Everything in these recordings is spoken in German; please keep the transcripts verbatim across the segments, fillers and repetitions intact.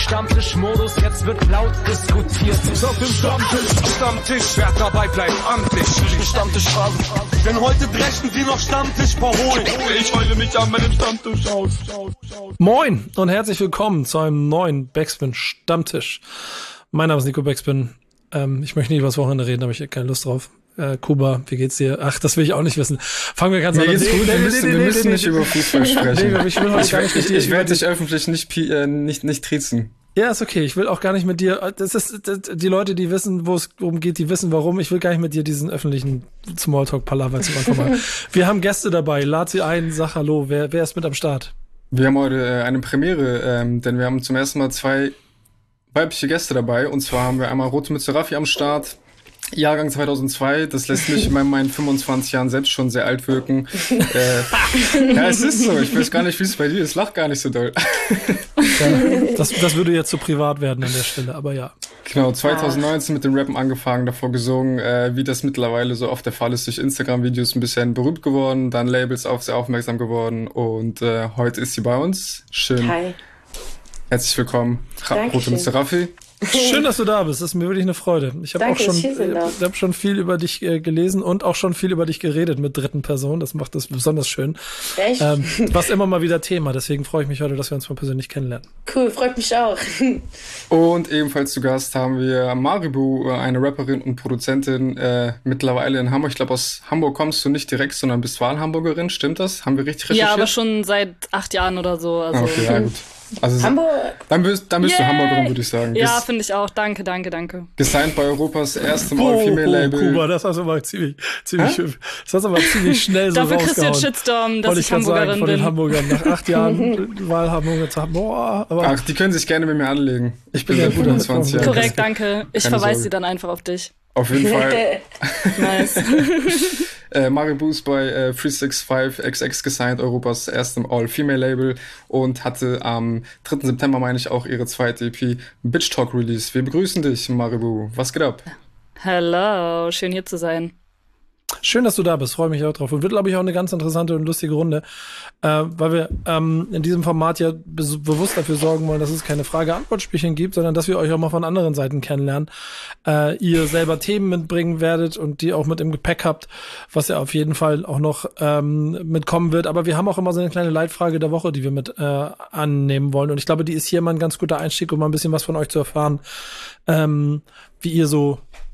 Stammtischmodus, jetzt wird laut diskutiert. Ich auf dem Stammtisch, Stammtisch, wer dabei bleibt, amtlich. Stammtisch Phase. Denn heute brechen sie noch Stammtisch verholen. Ich heule mich an meinem Stammtisch aus. Moin und herzlich willkommen zu einem neuen Backspin Stammtisch. Mein Name ist Nico Backspin. Ähm, ich möchte nicht über das Wochenende reden, aber ich habe keine Lust drauf. Äh, Kuba, wie geht's dir? Ach, das will ich auch nicht wissen. Fangen wir ganz an. Mir geht's gut, wir müssen, wir müssen nicht über Fußball sprechen. Nee, ich will heute gar nicht mit ich, dir. Ich werde dich öffentlich nicht, äh, nicht, nicht triezen. Ja, ist okay. Ich will auch gar nicht mit dir. Das ist das, die Leute, die wissen, wo es umgeht, die wissen, warum. Ich will gar nicht mit dir diesen öffentlichen Smalltalk-Palaver zum Anfang machen. Wir haben Gäste dabei. Lad sie ein, sag Hallo. Wer, wer ist mit am Start? Wir haben heute äh, eine Premiere, ähm, denn wir haben zum ersten Mal zwei weibliche Gäste dabei. Und zwar haben wir einmal Rote Mütze Raffi am Start. Jahrgang zweitausendzwei, das lässt mich in meinen fünfundzwanzig Jahren selbst schon sehr alt wirken. äh, ja, es ist so, ich weiß gar nicht, wie es bei dir ist, lach gar nicht so doll. Ja, das, das würde jetzt so privat werden an der Stelle, aber ja. Genau, zweitausendneunzehn mit dem Rappen angefangen, davor gesungen, äh, wie das mittlerweile so oft der Fall ist, durch Instagram-Videos ein bisschen berühmt geworden, dann Labels auf sehr aufmerksam geworden und äh, heute ist sie bei uns. Schön. Hi. Herzlich willkommen, Rote Mütze Raffi. Schön, dass du da bist. Das ist mir wirklich eine Freude. Ich habe auch schon, ich hab schon viel über dich äh, gelesen und auch schon viel über dich geredet mit dritten Personen. Das macht das besonders schön. Echt? Ähm, was immer mal wieder Thema. Deswegen freue ich mich heute, dass wir uns mal persönlich kennenlernen. Cool, freut mich auch. Und ebenfalls zu Gast haben wir Maribu, eine Rapperin und Produzentin, äh, mittlerweile in Hamburg. Ich glaube, aus Hamburg kommst du nicht direkt, sondern bist Wahlhamburgerin. Stimmt das? Haben wir richtig recherchiert? Ja, aber schon seit acht Jahren oder so. Also. Okay, ja gut. Also Hamburg. Dann bist, dann bist du Hamburgerin, würde ich sagen. Ja, finde ich auch. Danke, danke, danke. Gesigned bei Europas erstem oh, All-Female-Label. Oh, Kuba, das hast du aber ziemlich, ziemlich, Hä? das hast du aber ziemlich schnell so Dafür rausgehauen. kriegst du jetzt Shitstorm, dass Wollte ich, ich Hamburgerin sagen, bin. Von den Hamburgern nach acht Jahren Wahlhamburger zu haben. Boah, aber ach, die können sich gerne mit mir anlegen. Ich bin ja, seit fünfundzwanzig Jahren. Korrekt, danke. Ich Keine verweise Sorge. sie dann einfach auf dich. Auf jeden Fall. Nice. äh, Maribu ist bei äh, drei sechs fünf X X gesigned, Europas erstem All-Female-Label und hatte am dritten September, meine ich, auch ihre zweite E P Bitch Talk Release. Wir begrüßen dich, Maribu. Was geht ab? Hello, schön hier zu sein. Schön, dass du da bist, freue mich auch drauf. Und wird, glaube ich, auch eine ganz interessante und lustige Runde, äh, weil wir ähm, in diesem Format ja be- bewusst dafür sorgen wollen, dass es keine Frage-Antwort-Spielchen gibt, sondern dass wir euch auch mal von anderen Seiten kennenlernen. Äh, ihr selber Themen mitbringen werdet und die auch mit im Gepäck habt, was ja auf jeden Fall auch noch ähm, mitkommen wird. Aber wir haben auch immer so eine kleine Leitfrage der Woche, die wir mit äh, annehmen wollen. Und ich glaube, die ist hier mal ein ganz guter Einstieg, um mal ein bisschen was von euch zu erfahren, ähm, wie ihr so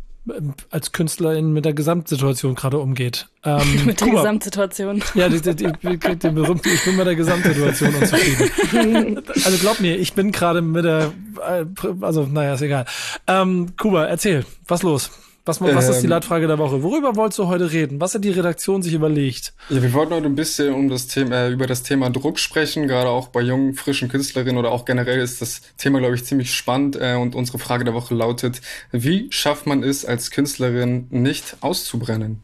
als Künstlerin mit der Gesamtsituation gerade umgeht. Ähm, mit der Kuba, Gesamtsituation. Ja, die, die, die, die, die berühmte, ich bin mit der Gesamtsituation unzufrieden. Also glaub mir, ich bin gerade mit der, also naja, ist egal. Ähm, Kuba, erzähl, was los? Was, was ist die Leitfrage der Woche? Worüber wolltest du heute reden? Was hat die Redaktion sich überlegt? Ja, wir wollten heute ein bisschen um das Thema, äh, über das Thema Druck sprechen, gerade auch bei jungen, frischen Künstlerinnen oder auch generell ist das Thema, glaube ich, ziemlich spannend. Äh, und unsere Frage der Woche lautet, wie schafft man es als Künstlerin nicht auszubrennen?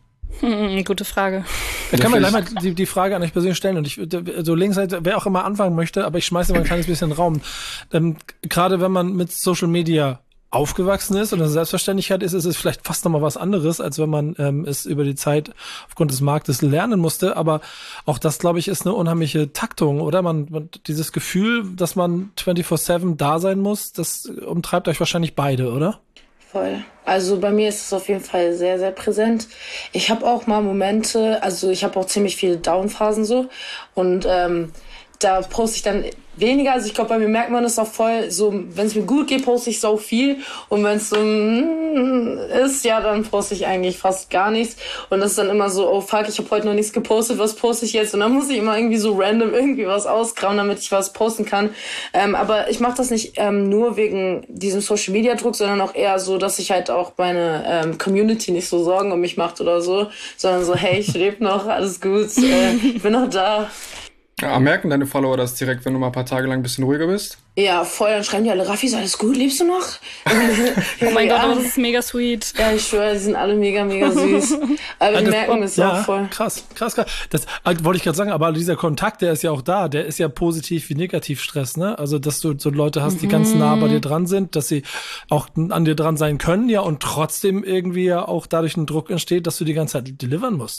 Hm, gute Frage. Da kann man gleich mal die, die Frage an euch persönlich stellen und ich, so Linksseite, wer auch immer anfangen möchte, aber ich schmeiße mal ein kleines bisschen Raum. Ähm, gerade wenn man mit Social Media aufgewachsen ist und eine Selbstverständlichkeit ist, ist es vielleicht fast nochmal was anderes, als wenn man ähm, es über die Zeit aufgrund des Marktes lernen musste. Aber auch das, glaube ich, ist eine unheimliche Taktung, oder? Man, man dieses Gefühl, dass man vierundzwanzig sieben da sein muss, das umtreibt euch wahrscheinlich beide, oder? Voll. Also bei mir ist es auf jeden Fall sehr, sehr präsent. Ich habe auch mal Momente, also ich habe auch ziemlich viele Downphasen so und ähm, da poste ich dann weniger. Also ich glaube, bei mir merkt man das auch voll. So, wenn es mir gut geht, poste ich so viel. Und wenn es so mm, ist, ja, dann poste ich eigentlich fast gar nichts. Und das ist dann immer so, oh fuck, ich habe heute noch nichts gepostet, was poste ich jetzt? Und dann muss ich immer irgendwie so random irgendwie was ausgrauen, damit ich was posten kann. Ähm, aber ich mache das nicht ähm, nur wegen diesem Social-Media-Druck, sondern auch eher so, dass ich halt auch meine ähm, Community nicht so Sorgen um mich macht oder so, sondern so, hey, ich lebe noch, alles gut, äh, ich bin noch da. Ja, merken deine Follower das direkt, wenn du mal ein paar Tage lang ein bisschen ruhiger bist? Ja, voll. Dann schreiben die alle, Raffi, ist alles gut? Lebst du noch? Oh mein Gott, das ist mega sweet. Ja, ich schwöre, die sind alle mega, mega süß. Aber die das, merken es ja, auch voll. Krass, krass, krass. Das also, wollte ich gerade sagen, aber dieser Kontakt, der ist ja auch da. Der ist ja positiv wie Negativstress, ne? Also, dass du so Leute hast, die mhm. ganz nah bei dir dran sind, dass sie auch an dir dran sein können, ja, und trotzdem irgendwie ja auch dadurch ein Druck entsteht, dass du die ganze Zeit delivern musst.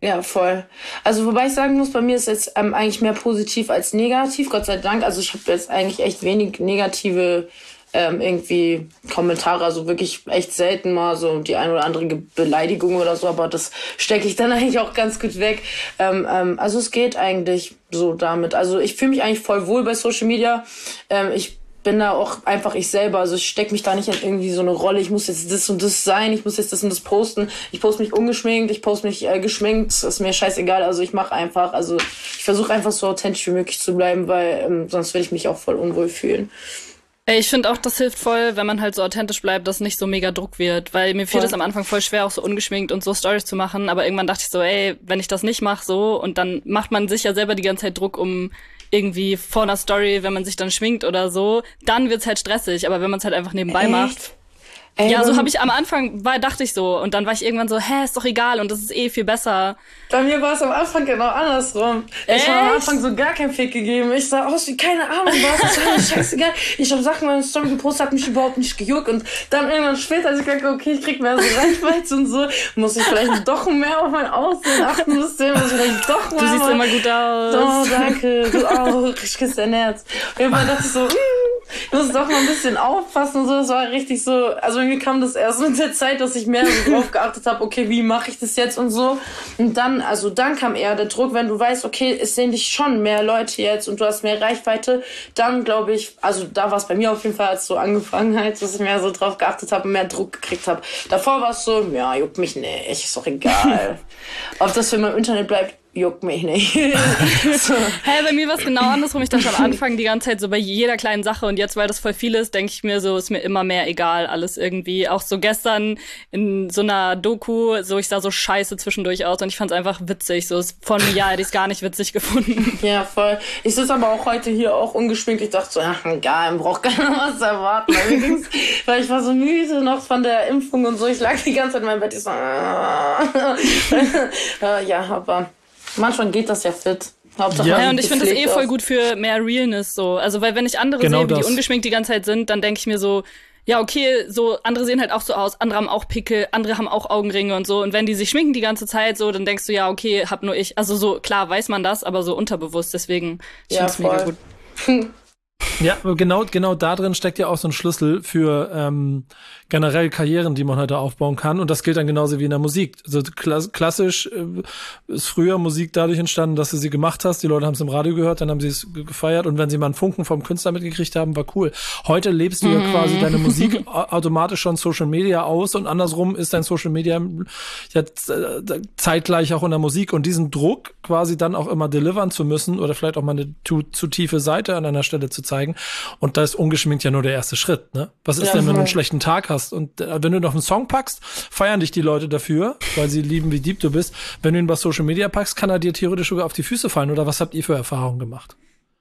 Ja, voll. Also wobei ich sagen muss, bei mir ist jetzt ähm, eigentlich mehr positiv als negativ, Gott sei Dank. Also ich habe jetzt eigentlich echt wenig negative ähm, irgendwie Kommentare, also wirklich echt selten mal so die ein oder andere Beleidigung oder so, aber das stecke ich dann eigentlich auch ganz gut weg. Ähm, ähm, also es geht eigentlich so damit. Also ich fühle mich eigentlich voll wohl bei Social Media. Ähm, ich bin da auch einfach ich selber, also ich stecke mich da nicht in irgendwie so eine Rolle, ich muss jetzt das und das sein, ich muss jetzt das und das posten, ich poste mich ungeschminkt, ich poste mich äh, geschminkt, ist mir scheißegal, also ich mache einfach, also ich versuche einfach so authentisch wie möglich zu bleiben, weil ähm, sonst würde ich mich auch voll unwohl fühlen. Ich finde auch, das hilft voll, wenn man halt so authentisch bleibt, dass nicht so mega Druck wird, weil mir fiel das am Anfang voll schwer, auch so ungeschminkt und so Storys zu machen, aber irgendwann dachte ich so, ey, wenn ich das nicht mache so, und dann macht man sich ja selber die ganze Zeit Druck, um irgendwie vor einer Story, wenn man sich dann schminkt oder so, dann wird's halt stressig, aber wenn man es halt einfach nebenbei Echt? macht. Ey, Ja, so habe ich am Anfang, war, dachte ich so. Und dann war ich irgendwann so, hä, ist doch egal und das ist eh viel besser. Bei mir war es am Anfang genau andersrum. Echt? Ich habe am Anfang so gar keinen Fick gegeben. Ich sah aus wie keine Ahnung was. Das war mir scheißegal. Ich habe Sachen in meiner Story gepostet, hat mich überhaupt nicht gejuckt. Und dann irgendwann später, als ich gedacht, okay, ich krieg mehr so Reichweite und so, muss ich vielleicht doch mehr auf mein Aussehen achten müssen. Muss ich vielleicht doch mehr Du siehst mal immer gut aus. Oh, danke. Du auch. Ich küsse dein Herz. Auf jeden Fall dachte ich so, mm, ich muss doch mal ein bisschen aufpassen und so. Das war richtig so, also mir kam das erst mit der Zeit, dass ich mehr so drauf geachtet habe, okay, wie mache ich das jetzt und so. Und dann, also dann kam eher der Druck, wenn du weißt, okay, es sehen dich schon mehr Leute jetzt und du hast mehr Reichweite, dann glaube ich, also da war es bei mir auf jeden Fall, als so angefangen hat, dass ich mehr so drauf geachtet habe und mehr Druck gekriegt habe. Davor war es so, ja, juckt mich nicht, ist doch egal. Ob das für mein Internet bleibt, juckt mich nicht. So. Hä, bei mir war es genau andersrum. Ich dachte am Anfang die ganze Zeit so bei jeder kleinen Sache und jetzt, weil das voll viel ist, denke ich mir so, ist mir immer mehr egal, alles irgendwie. Auch so gestern in so einer Doku, so ich sah so scheiße zwischendurch aus und ich fand es einfach witzig. So von mir ja, hätte ich es gar nicht witzig gefunden. Ja, voll. Ich sitze aber auch heute hier auch ungeschminkt. Ich dachte so, ach, egal, man braucht keiner was erwarten. Weil ich war so müde noch von der Impfung und so. Ich lag die ganze Zeit in meinem Bett. Ich so, ja, aber manchmal geht das ja fit. Hauptsache, Ja, und ich finde das eh gepflegt voll aus. gut für mehr Realness so. Also, weil wenn ich andere Genau sehe, wie die das. ungeschminkt die ganze Zeit sind, dann denke ich mir so, ja, okay, so andere sehen halt auch so aus, andere haben auch Pickel, andere haben auch Augenringe und so. Und wenn die sich schminken die ganze Zeit so, dann denkst du, ja, okay, hab nur ich. Also so, klar weiß man das, aber so unterbewusst, deswegen, ich Ja, find's mega voll. gut. Ja, genau, genau da drin steckt ja auch so ein Schlüssel für ähm, generell Karrieren, die man heute aufbauen kann. Und das gilt dann genauso wie in der Musik. Also klass- klassisch äh, ist früher Musik dadurch entstanden, dass du sie gemacht hast. Die Leute haben es im Radio gehört, dann haben sie es ge- gefeiert. Und wenn sie mal einen Funken vom Künstler mitgekriegt haben, war cool. Heute lebst du ja quasi deine Musik au- automatisch schon Social Media aus. Und andersrum ist dein Social Media ja äh, zeitgleich auch in der Musik. Und diesen Druck quasi dann auch immer delivern zu müssen oder vielleicht auch mal eine zu, zu tiefe Seite an einer Stelle zu zeigen. Und da ist ungeschminkt ja nur der erste Schritt, ne? Was ist Ja, denn, wenn du voll. einen schlechten Tag hast? Und äh, wenn du noch einen Song packst, feiern dich die Leute dafür, weil sie lieben, wie deep du bist. Wenn du ihn bei Social Media packst, kann er dir theoretisch sogar auf die Füße fallen. Oder was habt ihr für Erfahrungen gemacht?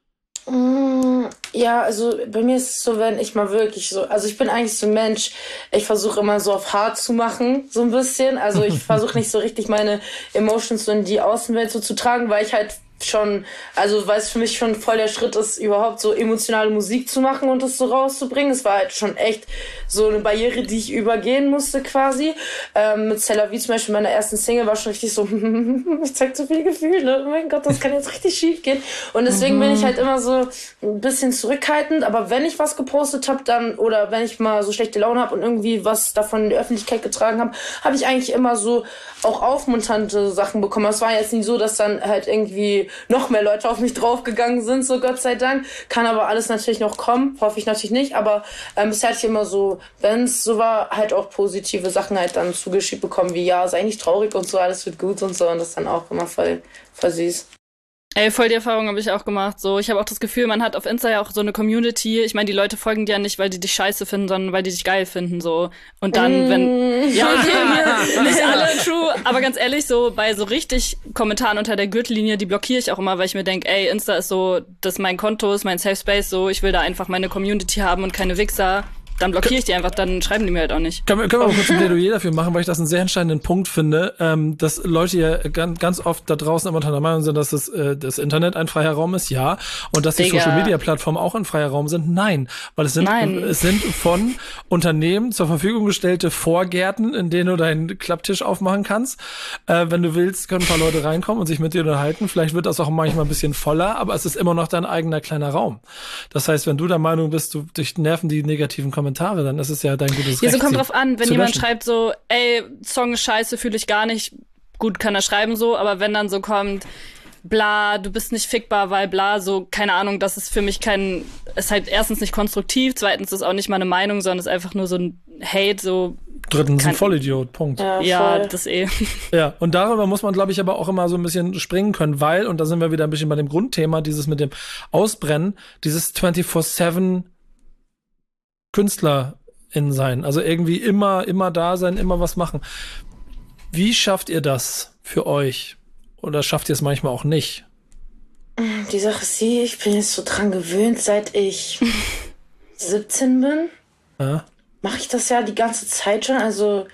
Mm, Ja, also bei mir ist es so, wenn ich mal wirklich so, also ich bin eigentlich so ein Mensch, ich versuche immer so auf hart zu machen, so ein bisschen. Also ich versuche nicht so richtig meine Emotions so in die Außenwelt so zu tragen, weil ich halt schon, also weil es für mich schon voll der Schritt ist, überhaupt so emotionale Musik zu machen und das so rauszubringen. Es war halt schon echt so eine Barriere, die ich übergehen musste quasi. Ähm, mit C'est la vie zum Beispiel, meiner ersten Single, war schon richtig so, ich zeig zu viele Gefühle, oh mein Gott, das kann jetzt richtig schief gehen. Und deswegen bin ich halt immer so ein bisschen zurückhaltend, aber wenn ich was gepostet habe, dann, oder wenn ich mal so schlechte Laune habe und irgendwie was davon in die Öffentlichkeit getragen habe, habe ich eigentlich immer so auch aufmunternde Sachen bekommen. Es war jetzt nicht so, dass dann halt irgendwie noch mehr Leute auf mich draufgegangen sind, so Gott sei Dank. Kann aber alles natürlich noch kommen, hoffe ich natürlich nicht, aber ähm, bisher hatte ich immer so, wenn es so war, halt auch positive Sachen halt dann zugeschickt bekommen, wie ja, sei nicht traurig und so, alles wird gut und so, und das ist dann auch immer voll, voll süß. Ey, voll die Erfahrung habe ich auch gemacht. So, ich habe auch das Gefühl, man hat auf Insta ja auch so eine Community. Ich meine, die Leute folgen dir ja nicht, weil die dich scheiße finden, sondern weil die dich geil finden. So. Und dann, wenn. Ja, okay, nicht alle true, aber ganz ehrlich, so bei so richtig Kommentaren unter der Gürtellinie, die blockiere ich auch immer, weil ich mir denke, ey, Insta ist so, das ist mein Konto, ist mein Safe Space, so, ich will da einfach meine Community haben und keine Wichser. dann blockiere ich die einfach, dann schreiben die mir halt auch nicht. Können wir, können wir mal kurz ein Plädoyer dafür machen, weil ich das einen sehr entscheidenden Punkt finde, ähm, dass Leute ja ganz, ganz oft da draußen immer unter der Meinung sind, dass das, äh, das Internet ein freier Raum ist, ja, und dass die Digga. Social-Media-Plattformen auch ein freier Raum sind, nein, weil es sind, Nein. es sind von Unternehmen zur Verfügung gestellte Vorgärten, in denen du deinen Klapptisch aufmachen kannst. Äh, wenn du willst, können ein paar Leute reinkommen und sich mit dir unterhalten. Vielleicht wird das auch manchmal ein bisschen voller, aber es ist immer noch dein eigener kleiner Raum. Das heißt, wenn du der Meinung bist, du dich nerven die negativen Kommentare, dann ist es ja dein gutes Ja, Recht. so kommt sie drauf an, wenn zu jemand löschen. schreibt so, ey, Song ist scheiße, fühle ich gar nicht, gut, kann er schreiben so, aber wenn dann so kommt, bla, du bist nicht fickbar, weil bla, so, keine Ahnung, das ist für mich kein, ist halt erstens nicht konstruktiv, zweitens ist auch nicht mal eine Meinung, sondern ist einfach nur so ein Hate, so. Drittens ein Kein- Vollidiot, Punkt. Ja, Ja, voll. das eh. Ja, und darüber muss man, glaube ich, aber auch immer so ein bisschen springen können, weil, und da sind wir wieder ein bisschen bei dem Grundthema, dieses mit dem Ausbrennen, dieses vierundzwanzig sieben KünstlerInnen sein. Also irgendwie immer, immer da sein, immer was machen. Wie schafft ihr das für euch? Oder schafft ihr es manchmal auch nicht? Die Sache ist die, ich bin jetzt so dran gewöhnt, seit ich siebzehn bin. Ja? Mache ich das ja die ganze Zeit schon. Also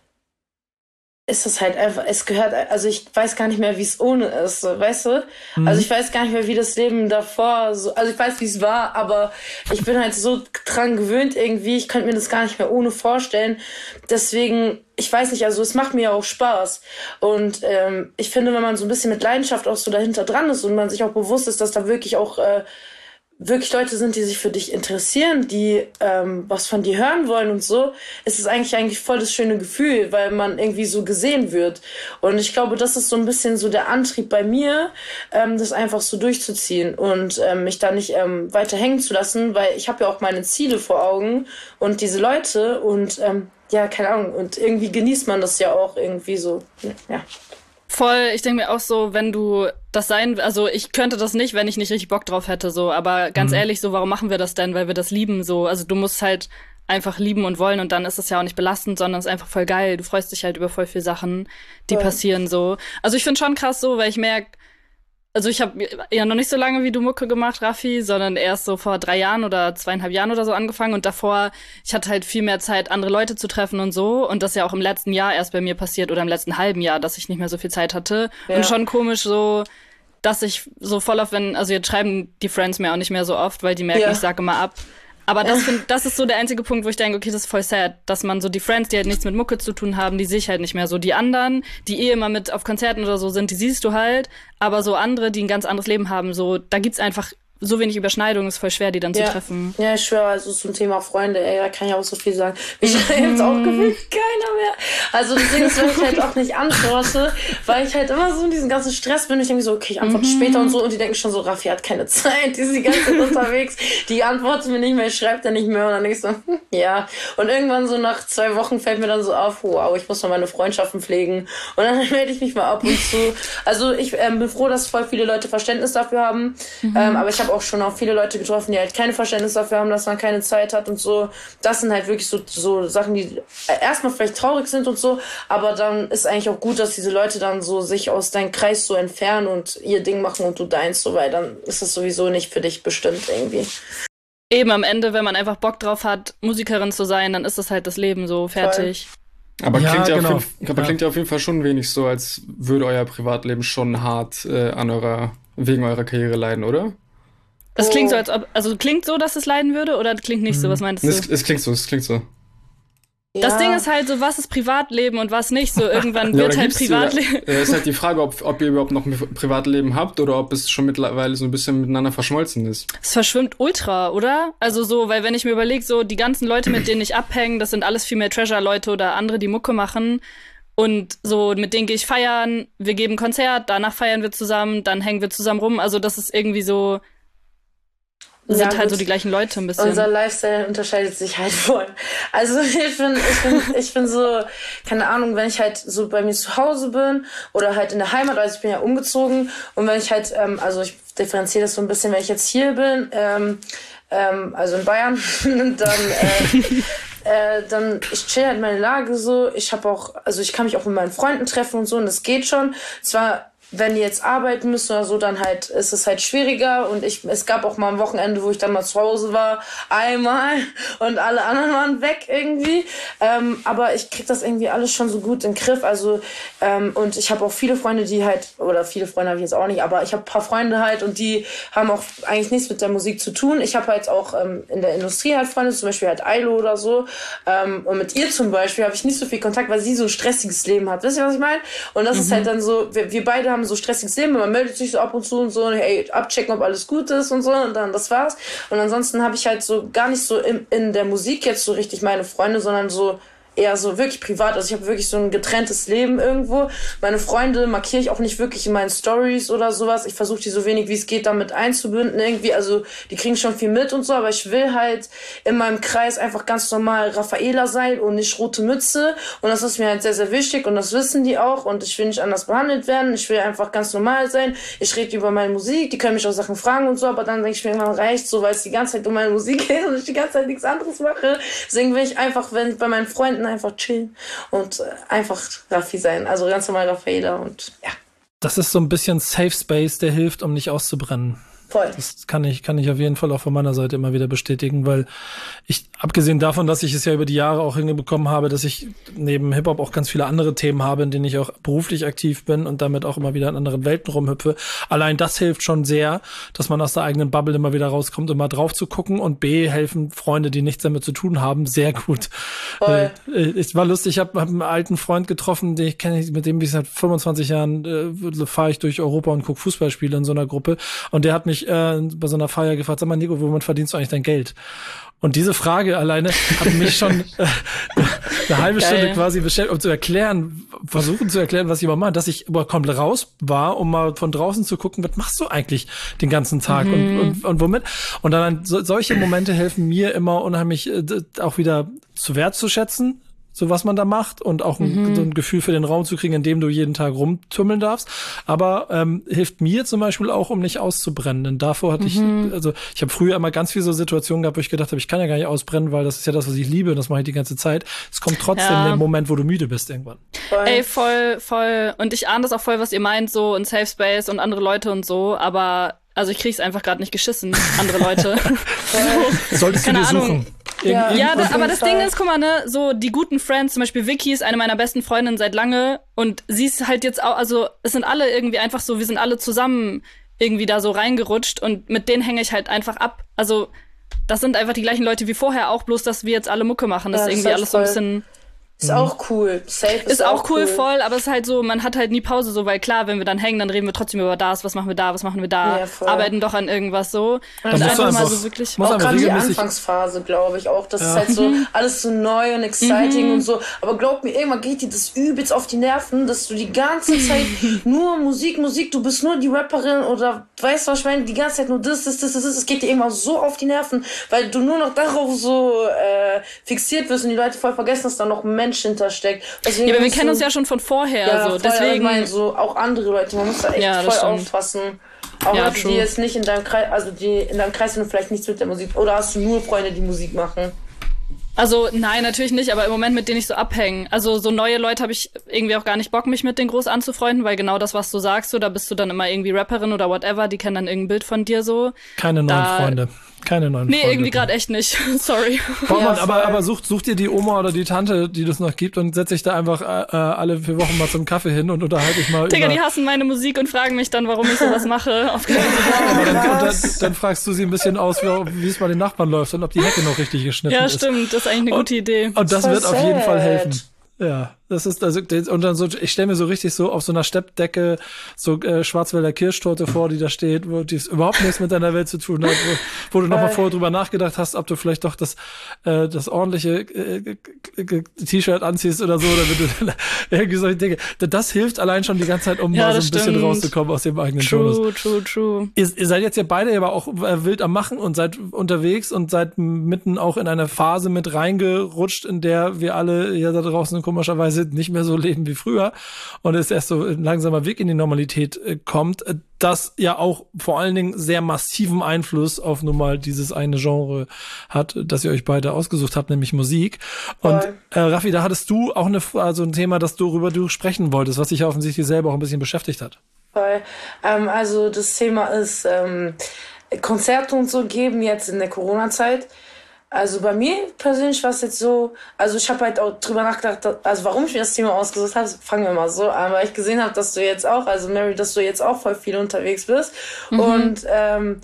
ist das halt einfach, es gehört, also ich weiß gar nicht mehr, wie es ohne ist, so, weißt du? Mhm. Also ich weiß gar nicht mehr, wie das Leben davor, so, also ich weiß, wie es war, aber ich bin halt so dran gewöhnt irgendwie, ich könnte mir das gar nicht mehr ohne vorstellen. Deswegen, ich weiß nicht, also es macht mir ja auch Spaß. Und ähm, ich finde, wenn man so ein bisschen mit Leidenschaft auch so dahinter dran ist und man sich auch bewusst ist, dass da wirklich auch äh, wirklich Leute sind, die sich für dich interessieren, die ähm, was von dir hören wollen und so, ist es eigentlich eigentlich voll das schöne Gefühl, weil man irgendwie so gesehen wird. Und ich glaube, das ist so ein bisschen so der Antrieb bei mir, ähm, das einfach so durchzuziehen und ähm, mich da nicht ähm, weiter hängen zu lassen, weil ich habe ja auch meine Ziele vor Augen und diese Leute und ähm, ja, keine Ahnung, und irgendwie genießt man das ja auch irgendwie so, ja. Voll, ich denke mir auch so, wenn du das sein, also ich könnte das nicht, wenn ich nicht richtig Bock drauf hätte, so, aber ganz Mhm. ehrlich, so, warum machen wir das denn? Weil wir das lieben, so, also du musst halt einfach lieben und wollen und dann ist es ja auch nicht belastend, sondern es ist einfach voll geil. Du freust dich halt über voll viele Sachen, die Ja. passieren, so. Also ich finde schon krass so, weil ich merke, also ich habe ja noch nicht so lange wie du Mucke gemacht, Raffi, sondern erst so vor drei Jahren oder zweieinhalb Jahren oder so angefangen und davor, ich hatte halt viel mehr Zeit, andere Leute zu treffen und so und das ist ja auch im letzten Jahr erst bei mir passiert oder im letzten halben Jahr, dass ich nicht mehr so viel Zeit hatte Ja. und schon komisch so, dass ich so voll auf, wenn, also jetzt schreiben die Friends mir auch nicht mehr so oft, weil die merken, Ja. ich sage immer ab. Aber das, find, das ist so der einzige Punkt, wo ich denke, okay, das ist voll sad, dass man so die Friends, die halt nichts mit Mucke zu tun haben, die sehe ich halt nicht mehr so. Die anderen, die eh immer mit auf Konzerten oder so sind, die siehst du halt. Aber so andere, die ein ganz anderes Leben haben, so, da gibt's einfach so wenig Überschneidung, ist voll schwer, die dann Ja. zu treffen. Ja, ich schwöre, also zum Thema Freunde, ey, da kann ich auch so viel sagen. Mich schreibt jetzt auch gefühlt keiner mehr. Also deswegen ist, wenn ich halt auch nicht antworte, weil ich halt immer so in diesem ganzen Stress bin. Ich denke so, okay, ich antworte später und so. Und die denken schon so, Raffi hat keine Zeit, die ist die ganze Zeit unterwegs. Die antwortet mir nicht mehr, ich schreibe dann nicht mehr. Und dann denke ich so, hm, ja. Und irgendwann so nach zwei Wochen fällt mir dann so auf, wow, ich muss mal meine Freundschaften pflegen. Und dann melde ich mich mal ab und zu. Also ich ähm, bin froh, dass voll viele Leute Verständnis dafür haben. Mhm. Ähm, aber ich habe auch schon auch viele Leute getroffen, die halt keine Verständnis dafür haben, dass man keine Zeit hat und so. Das sind halt wirklich so, so Sachen, die erstmal vielleicht traurig sind und so, aber dann ist eigentlich auch gut, dass diese Leute dann so sich aus deinem Kreis so entfernen und ihr Ding machen und du deins so, weil dann ist es sowieso nicht für dich bestimmt irgendwie. Eben am Ende, wenn man einfach Bock drauf hat, Musikerin zu sein, dann ist das halt das Leben so, fertig. Aber, Ja, klingt, ja genau. auf jeden, aber Ja. klingt ja auf jeden Fall schon wenig so, als würde euer Privatleben schon hart äh, an eurer, wegen eurer Karriere leiden, oder? Es Oh. klingt so, als ob, also klingt so, dass es leiden würde, oder klingt nicht so, was meinst du? Es, es klingt so, es klingt so. Das Ja. Ding ist halt so, was ist Privatleben und was nicht, so irgendwann Ja, wird oder halt gibt's die- Privatleben. äh, ist halt die Frage, ob, ob ihr überhaupt noch ein Privatleben habt oder ob es schon mittlerweile so ein bisschen miteinander verschmolzen ist. Es verschwimmt ultra, oder? Also so, weil wenn ich mir überlege, so die ganzen Leute, mit denen ich abhänge, das sind alles viel mehr Treasure-Leute oder andere, die Mucke machen. Und so, mit denen gehe ich feiern, wir geben Konzert, danach feiern wir zusammen, dann hängen wir zusammen rum. Also das ist irgendwie so, sind Ja, halt gut. so die gleichen Leute ein bisschen. Unser Lifestyle unterscheidet sich halt voll. Also ich bin, ich bin, ich bin so, keine Ahnung, wenn ich halt so bei mir zu Hause bin oder halt in der Heimat, also ich bin ja umgezogen und wenn ich halt, ähm, also ich differenziere das so ein bisschen, wenn ich jetzt hier bin, ähm, ähm, also in Bayern, dann, äh, äh, dann, ich chill halt meine Lage so, ich habe auch, also ich kann mich auch mit meinen Freunden treffen und so und das geht schon. Zwar wenn die jetzt arbeiten müssen oder so, dann halt ist es halt schwieriger. Und ich, es gab auch mal ein Wochenende, wo ich dann mal zu Hause war, einmal, und alle anderen waren weg irgendwie. Ähm, aber ich krieg das irgendwie alles schon so gut in den Griff. Also ähm, und ich habe auch viele Freunde, die halt, oder viele Freunde habe ich jetzt auch nicht, aber ich habe ein paar Freunde halt und die haben auch eigentlich nichts mit der Musik zu tun. Ich habe halt auch ähm, in der Industrie halt Freunde, zum Beispiel halt Ailo oder so. Ähm, und mit ihr zum Beispiel habe ich nicht so viel Kontakt, weil sie so ein stressiges Leben hat. Wisst ihr, was ich meine? Und das mhm. ist halt dann so, wir, wir beide haben so stressiges Leben, man meldet sich so ab und zu und so, und hey, abchecken, ob alles gut ist und so, und dann das war's. Und ansonsten habe ich halt so gar nicht so in, in der Musik jetzt so richtig meine Freunde, sondern so eher so wirklich privat. Also ich habe wirklich so ein getrenntes Leben irgendwo. Meine Freunde markiere ich auch nicht wirklich in meinen Stories oder sowas. Ich versuche die so wenig wie es geht damit einzubinden irgendwie. Also die kriegen schon viel mit und so, aber ich will halt in meinem Kreis einfach ganz normal Raffaela sein und nicht rote Mütze. Und das ist mir halt sehr, sehr wichtig und das wissen die auch. Und ich will nicht anders behandelt werden. Ich will einfach ganz normal sein. Ich rede über meine Musik. Die können mich auch Sachen fragen und so, aber dann denke ich mir, irgendwann reicht so, weil es die ganze Zeit um meine Musik geht und ich die ganze Zeit nichts anderes mache. Deswegen will ich einfach, wenn ich bei meinen Freunden einfach chillen und einfach Raffi sein. Also ganz normal Raffaela und ja. Das ist so ein bisschen Safe Space, der hilft, um nicht auszubrennen. Voll. Das kann ich, kann ich auf jeden Fall auch von meiner Seite immer wieder bestätigen, weil ich, abgesehen davon, dass ich es ja über die Jahre auch hingebekommen habe, dass ich neben Hip-Hop auch ganz viele andere Themen habe, in denen ich auch beruflich aktiv bin und damit auch immer wieder in anderen Welten rumhüpfe. Allein das hilft schon sehr, dass man aus der eigenen Bubble immer wieder rauskommt, um mal drauf zu gucken, und B, helfen Freunde, die nichts damit zu tun haben, sehr gut. Voll. Äh, es war lustig, ich habe hab einen alten Freund getroffen, den ich kenne, mit dem bin ich seit fünfundzwanzig Jahren, äh, fahre ich durch Europa und gucke Fußballspiele in so einer Gruppe, und der hat mich äh, bei so einer Feier gefragt, sag mal Nico, womit verdienst du eigentlich dein Geld? Und diese Frage alleine hat mich schon äh, eine halbe Geil. Stunde quasi beschäftigt, um zu erklären, versuchen zu erklären, was ich immer mache, dass ich aber komplett raus war, um mal von draußen zu gucken, was machst du eigentlich den ganzen Tag mhm. und, und, und womit? Und dann so, solche Momente helfen mir immer unheimlich äh, auch wieder zu wertzuschätzen, so was man da macht, und auch ein, mhm. so ein Gefühl für den Raum zu kriegen, in dem du jeden Tag rumtümmeln darfst. Aber ähm, hilft mir zum Beispiel auch, um nicht auszubrennen. Denn davor hatte mhm. ich, also ich habe früher immer ganz viele so Situationen gehabt, wo ich gedacht habe, ich kann ja gar nicht ausbrennen, weil das ist ja das, was ich liebe, und das mache ich die ganze Zeit. Es kommt trotzdem ja. der Moment, wo du müde bist irgendwann. Voll. Ey, voll, voll. Und ich ahne das auch voll, was ihr meint, so in Safe Space und andere Leute und so, aber also ich krieg's einfach gerade nicht geschissen, andere Leute. Solltest du dir suchen. Ja, ja da, aber das Ding ist, guck mal, ne, so die guten Friends, zum Beispiel Vicky ist eine meiner besten Freundinnen seit lange, und sie ist halt jetzt auch, also es sind alle irgendwie einfach so, wir sind alle zusammen irgendwie da so reingerutscht, und mit denen hänge ich halt einfach ab. Also das sind einfach die gleichen Leute wie vorher auch, bloß dass wir jetzt alle Mucke machen. Das ja, ist irgendwie alles so ein bisschen... Ist auch cool. Safe ist, ist auch cool, cool, voll, aber es ist halt so, man hat halt nie Pause, so, weil klar, wenn wir dann hängen, dann reden wir trotzdem über das, was machen wir da, was machen wir da, ja, arbeiten doch an irgendwas so. Und einfach, einfach mal so wirklich. Auch gerade die Anfangsphase, glaube ich, auch. Das ja. ist halt so alles so neu und exciting mhm. und so. Aber glaub mir, irgendwann geht dir das übelst auf die Nerven, dass du die ganze Zeit nur Musik, Musik, du bist nur die Rapperin oder weißt du was ich meine, die ganze Zeit nur das, das, das, das, das. Es geht dir irgendwann so auf die Nerven, weil du nur noch darauf so äh, fixiert wirst und die Leute voll vergessen, dass da noch ein Mensch hintersteckt. Deswegen ja, aber wir kennen uns ja schon von vorher, ja, so. Voll, deswegen. Ich meine, so auch andere Leute, man muss da echt ja, voll stimmt. aufpassen. Auch ja, Leute, true. die jetzt nicht in deinem Kreis, also die in deinem Kreis sind, vielleicht nichts mit der Musik. Oder hast du nur Freunde, die Musik machen? Also nein, natürlich nicht, aber im Moment mit denen ich so abhängen. Also so neue Leute habe ich irgendwie auch gar nicht Bock, mich mit denen groß anzufreunden, weil genau das, was du sagst, so, da bist du dann immer irgendwie Rapperin oder whatever, die kennen dann irgendein Bild von dir so. Keine da, neuen Freunde. Keine neuen nee, Freunde. Nee, irgendwie gerade echt nicht. Sorry. Boah, ja, aber aber such, such dir die Oma oder die Tante, die das noch gibt, und setz dich da einfach äh, alle vier Wochen mal zum Kaffee hin und unterhalte dich mal Digga, über... die hassen meine Musik und fragen mich dann, warum ich sowas mache. Auf keinen Fall. Aber dann, und dann, dann fragst du sie ein bisschen aus, wie, wie es bei den Nachbarn läuft und ob die Hecke noch richtig geschnitten ja, ist. Ja, stimmt. Das ist eigentlich eine gute Idee. Und, und das wird auf jeden Fall helfen. Ja, das ist also, und dann so, ich stelle mir so richtig so auf so einer Steppdecke so äh, Schwarzwälder Kirschtorte vor, die da steht, wo die überhaupt nichts mit deiner Welt zu tun hat, wo, wo du nochmal vorher drüber nachgedacht hast, ob du vielleicht doch das äh, das ordentliche äh, T-Shirt anziehst oder so, damit du irgendwie solche Dinge. Das hilft allein schon die ganze Zeit, um ja, mal so ein stimmt. bisschen rauszukommen aus dem eigenen True, Tonus. true, true. Ihr, ihr seid jetzt ja beide aber auch äh, wild am Machen und seid unterwegs und seid mitten auch in eine Phase mit reingerutscht, in der wir alle ja da draußen komischerweise nicht mehr so leben wie früher und es erst so ein langsamer Weg in die Normalität äh, kommt, äh, das ja auch vor allen Dingen sehr massiven Einfluss auf nun mal dieses eine Genre hat, das ihr euch beide ausgesucht habt, nämlich Musik. Und äh, Raffi, da hattest du auch eine, also ein Thema, das du darüber du sprechen wolltest, was dich ja offensichtlich selber auch ein bisschen beschäftigt hat. Voll. Ähm, also das Thema ist ähm, Konzerte und so geben jetzt in der Corona-Zeit. Also bei mir persönlich war es jetzt so, also ich habe halt auch drüber nachgedacht, also warum ich mir das Thema ausgesucht habe, fangen wir mal so an, weil ich gesehen habe, dass du jetzt auch, also Mary, dass du jetzt auch voll viel unterwegs bist. Mhm. Und ähm,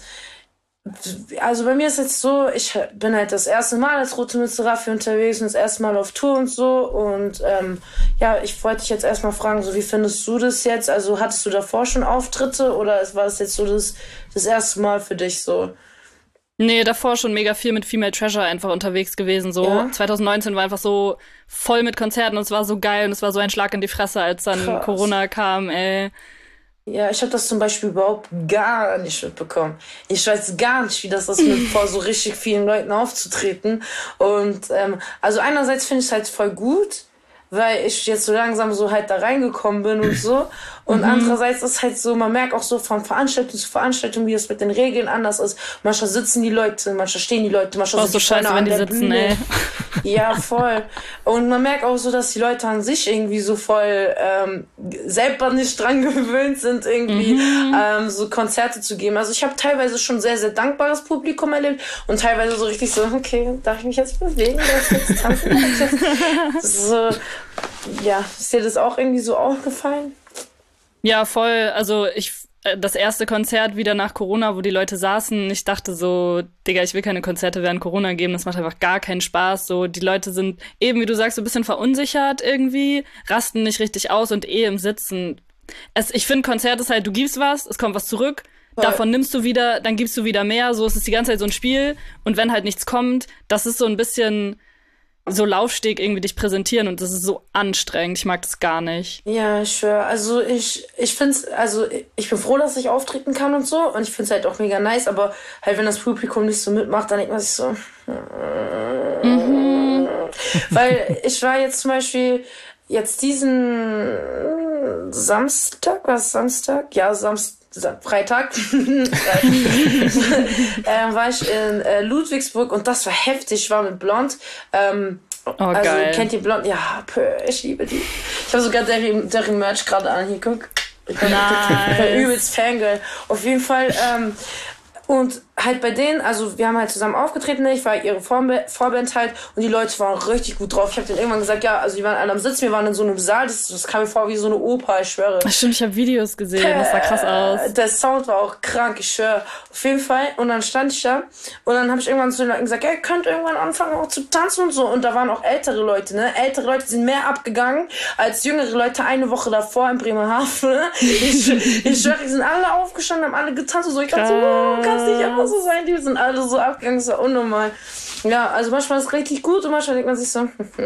also bei mir ist jetzt so, ich bin halt das erste Mal als Rote Mütze Raffi unterwegs und das erste Mal auf Tour und so. Und ähm, ja, ich wollte dich jetzt erstmal fragen, so wie findest du das jetzt? Also hattest du davor schon Auftritte oder war das jetzt so das, das erste Mal für dich so? Nee, davor schon mega viel mit Female Treasure einfach unterwegs gewesen. So ja. zwanzig neunzehn war einfach so voll mit Konzerten und es war so geil und es war so ein Schlag in die Fresse, als dann Krass. Corona kam, ey. Ja, ich habe das zum Beispiel überhaupt gar nicht mitbekommen. Ich weiß gar nicht, wie das ist, mit vor so richtig vielen Leuten aufzutreten. Und ähm, also einerseits finde ich es halt voll gut, weil ich jetzt so langsam so halt da reingekommen bin und so. Und mhm. andererseits ist halt so, man merkt auch so von Veranstaltung zu Veranstaltung, wie das mit den Regeln anders ist. Manchmal sitzen die Leute, manchmal stehen die Leute, manchmal sitzen so die scheiße, wenn die sitzen, Bühne. ey. Ja, voll. Und man merkt auch so, dass die Leute an sich irgendwie so voll ähm, selber nicht dran gewöhnt sind, irgendwie mhm. ähm, so Konzerte zu geben. Also ich habe teilweise schon sehr, sehr dankbares Publikum erlebt und teilweise so richtig so, okay, darf ich mich jetzt bewegen? Darf ich jetzt tanzen? Darf ich jetzt so, ja, ist dir das auch irgendwie so aufgefallen? Ja, voll. Also ich das erste Konzert wieder nach Corona, wo die Leute saßen, ich dachte so, Digga, ich will keine Konzerte während Corona geben, das macht einfach gar keinen Spaß. So, die Leute sind eben, wie du sagst, so ein bisschen verunsichert irgendwie, rasten nicht richtig aus und eh im Sitzen. Es, ich finde, Konzert ist halt, du gibst was, es kommt was zurück, voll. Davon nimmst du wieder, dann gibst du wieder mehr, so, es ist die ganze Zeit so ein Spiel und wenn halt nichts kommt, das ist so ein bisschen so Laufsteg irgendwie dich präsentieren und das ist so anstrengend. Ich mag das gar nicht. Ja, ich schwör. Also ich, ich find's, also ich bin froh, dass ich auftreten kann und so und ich find's halt auch mega nice, aber halt wenn das Publikum nicht so mitmacht, dann denkt man sich so mhm. Weil ich war jetzt zum Beispiel jetzt diesen Samstag, was Samstag? Ja, Samstag. Freitag äh, war ich in äh, Ludwigsburg und das war heftig, ich war mit Blond. Ähm, oh, also geil. Kennt ihr Blond? Ja, ich liebe die. Ich habe sogar deren, deren Merch gerade an. Hier, guck. Ich bin, nice. ich bin übelst Fangirl. Auf jeden Fall. Ähm, und halt bei denen, also wir haben halt zusammen aufgetreten, ich war ihre Vorband, Vorband halt und die Leute waren richtig gut drauf. Ich habe denen irgendwann gesagt, ja, also die waren alle am Sitzen, wir waren in so einem Saal, das, das kam mir vor wie so eine Oper, ich schwöre. Ach stimmt, ich habe Videos gesehen, das sah krass aus. Der Sound war auch krank, ich schwöre. Auf jeden Fall. Und dann stand ich da und dann habe ich irgendwann zu den Leuten gesagt, ja, ihr könnt irgendwann anfangen auch zu tanzen und so. Und da waren auch ältere Leute, ne? Ältere Leute sind mehr abgegangen als jüngere Leute eine Woche davor in Bremerhaven. Ich, ich schwöre, die sind alle aufgestanden, haben alle getanzt und so. Ich dachte so, oh, kann's nicht immer so sein, die sind alle so abgegangen, das war unnormal. Ja, also manchmal ist es richtig gut und manchmal denkt man sich so.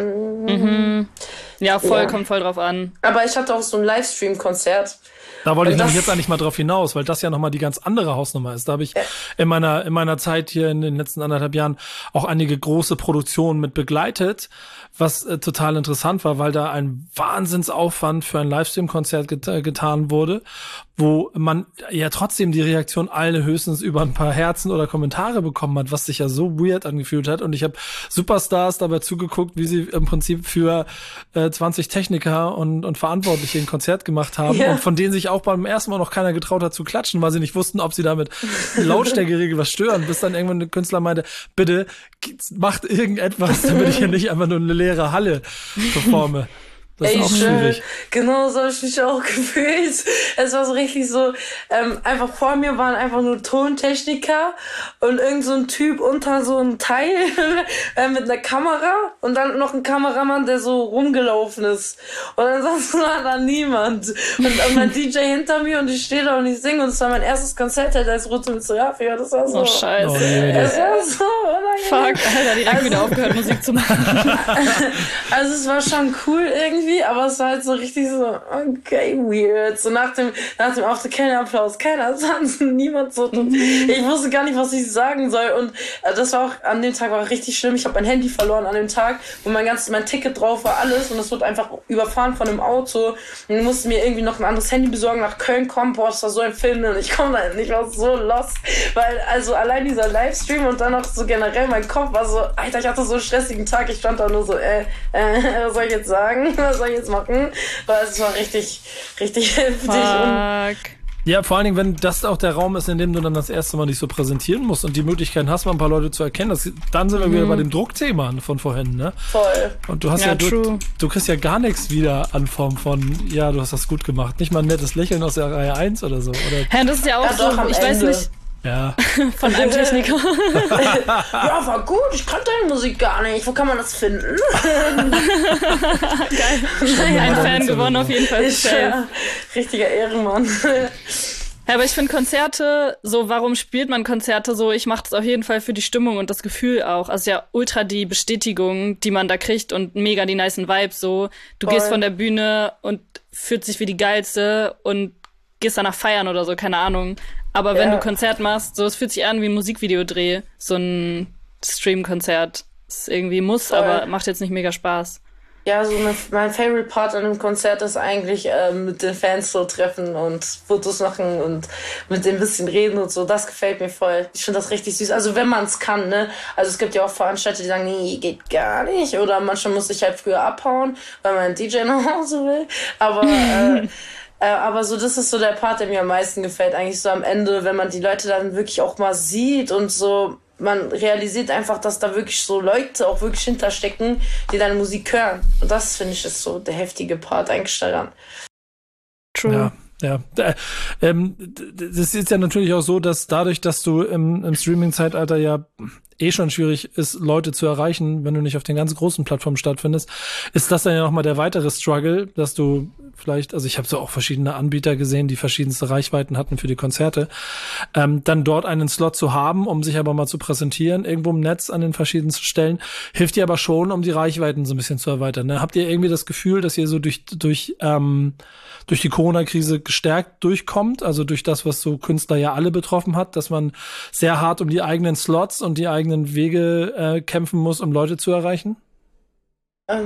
mhm. Ja, voll, ja. Kommt voll drauf an. Aber ich hatte auch so ein Livestream-Konzert. Da wollte ich nämlich jetzt eigentlich mal drauf hinaus, weil das ja nochmal die ganz andere Hausnummer ist. Da habe ich ja. in meiner in meiner Zeit hier in den letzten anderthalb Jahren auch einige große Produktionen mit begleitet, was äh, total interessant war, weil da ein Wahnsinnsaufwand für ein Livestream-Konzert get- äh, getan wurde, wo man ja trotzdem die Reaktion alle höchstens über ein paar Herzen oder Kommentare bekommen hat, was sich ja so weird angefühlt hat. Und ich habe Superstars dabei zugeguckt, wie sie im Prinzip für äh, zwanzig Techniker und, und Verantwortliche ein Konzert gemacht haben ja. und von denen sich auch beim ersten Mal noch keiner getraut hat zu klatschen, weil sie nicht wussten, ob sie damit Lautstärkeregel was stören, bis dann irgendwann der Künstler meinte, bitte macht irgendetwas, damit ich hier nicht einfach nur eine leere Halle performe. Das ist Ey, auch schwierig. Schön. Genau so habe ich mich auch gefühlt. Es war so richtig so, ähm, einfach vor mir waren einfach nur Tontechniker und irgend so ein Typ unter so einem Teil äh, mit einer Kamera und dann noch ein Kameramann, der so rumgelaufen ist. Und dann saß da niemand. Und, und mein D J hinter mir und ich stehe da und ich singe und es war mein erstes Konzert halt als Rote Mütze Raffi. Das war so. Oh, scheiße. Oh, nee, das war so unangenehm. Fuck, Alter, direkt also, wieder aufgehört, Musik zu machen. Also es war schon cool irgendwie. Aber es war halt so richtig so, okay, weird. So nach dem, nach dem Auftritt, kein Applaus, keiner tanzen, niemand so. Ich wusste gar nicht, was ich sagen soll. Und äh, das war auch, an dem Tag war richtig schlimm. Ich habe mein Handy verloren an dem Tag, wo mein ganzes, mein Ticket drauf war, alles. Und es wurde einfach überfahren von einem Auto. Und ich musste mir irgendwie noch ein anderes Handy besorgen, nach Köln kommen. Boah, das war so ein Film. Und ich komme da nicht, ich war so lost. Weil, also allein dieser Livestream und dann noch so generell mein Kopf war so, Alter, ich hatte so einen stressigen Tag. Ich stand da nur so, äh, äh, was soll ich jetzt sagen? was soll ich jetzt machen? Aber es war richtig, richtig heftig. Und ja, vor allen Dingen, wenn das auch der Raum ist, in dem du dann das erste Mal dich so präsentieren musst und die Möglichkeit hast, mal ein paar Leute zu erkennen, das, dann sind wir mhm. wieder bei dem Druckthema von vorhin, ne? Voll. Und du hast ja, ja du, du kriegst ja gar nichts wieder an Form von, ja, du hast das gut gemacht. Nicht mal ein nettes Lächeln aus der Reihe eins oder so. Oder? Ja, das ist ja auch ja, so, doch, ich Ende. weiß nicht. Ja. Von einem Techniker. Ja, war gut. Ich kannte deine Musik gar nicht. Wo kann man das finden? Geil. Ein Fan gewonnen auf jeden Fall. Ist ja richtiger Ehrenmann. Ja, aber ich finde Konzerte, so warum spielt man Konzerte so? Ich mache das auf jeden Fall für die Stimmung und das Gefühl auch. Also ja, ultra die Bestätigung, die man da kriegt und mega die nicen Vibes so. Du Voll. Gehst von der Bühne und fühlst dich wie die Geilste und gehst danach feiern oder so, keine Ahnung. Aber wenn ja. du Konzert machst, so, es fühlt sich an wie ein Musikvideodreh, so ein Stream-Konzert. Es irgendwie muss, Voll. Aber macht jetzt nicht mega Spaß. Ja, so mein, mein Favorite Part an einem Konzert ist eigentlich ähm, mit den Fans so treffen und Fotos machen und mit denen ein bisschen reden und so. Das gefällt mir voll. Ich finde das richtig süß. Also wenn man es kann, ne? Also es gibt ja auch Veranstalter, die sagen, nee, geht gar nicht. Oder manchmal muss ich halt früher abhauen, weil mein D J nach Hause will. Aber äh, Äh, aber so, das ist so der Part, der mir am meisten gefällt. Eigentlich so am Ende, wenn man die Leute dann wirklich auch mal sieht und so, man realisiert einfach, dass da wirklich so Leute auch wirklich hinterstecken, die deine Musik hören. Und das, finde ich, ist so der heftige Part eigentlich daran. True. Ja. Ja, ähm, das ist ja natürlich auch so, dass dadurch, dass du im, im Streaming-Zeitalter ja eh schon schwierig ist, Leute zu erreichen, wenn du nicht auf den ganz großen Plattformen stattfindest, ist das dann ja nochmal der weitere Struggle, dass du vielleicht, also ich habe so auch verschiedene Anbieter gesehen, die verschiedenste Reichweiten hatten für die Konzerte, ähm, dann dort einen Slot zu haben, um sich aber mal zu präsentieren, irgendwo im Netz an den verschiedensten Stellen, hilft dir aber schon, um die Reichweiten so ein bisschen zu erweitern. Ne? Habt ihr irgendwie das Gefühl, dass ihr so durch, durch, ähm, durch die Corona-Krise gestärkt durchkommt, also durch das, was so Künstler ja alle betroffen hat, dass man sehr hart um die eigenen Slots und die eigenen Wege äh, kämpfen muss, um Leute zu erreichen? Ähm.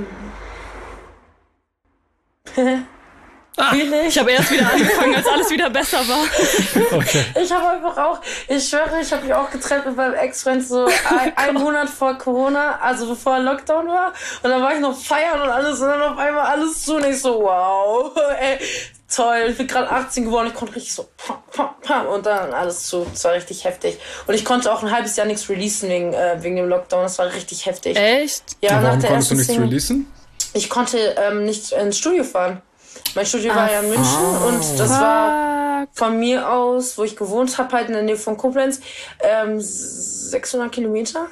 Ah, ich habe erst wieder angefangen, als alles wieder besser war. Okay. Ich habe einfach auch, ich schwöre, ich habe mich auch getrennt mit meinem Ex-Freund so ein, ein Monat vor Corona, also bevor Lockdown war. Und dann war ich noch feiern und alles und dann auf einmal alles zu und ich so, wow, ey, toll, ich bin gerade achtzehn geworden, ich konnte richtig so pam, pam, pam, und dann alles zu. Das war richtig heftig. Und ich konnte auch ein halbes Jahr nichts releasen wegen, äh, wegen dem Lockdown, das war richtig heftig. Echt? Ja, ja, nach warum der konntest du nichts Single, releasen? Ich konnte ähm, nicht ins Studio fahren. Mein Studio Ah, war ja in München ah, und das fuck. war von mir aus, wo ich gewohnt habe, halt in der Nähe von Koblenz, ähm, sechshundert Kilometer.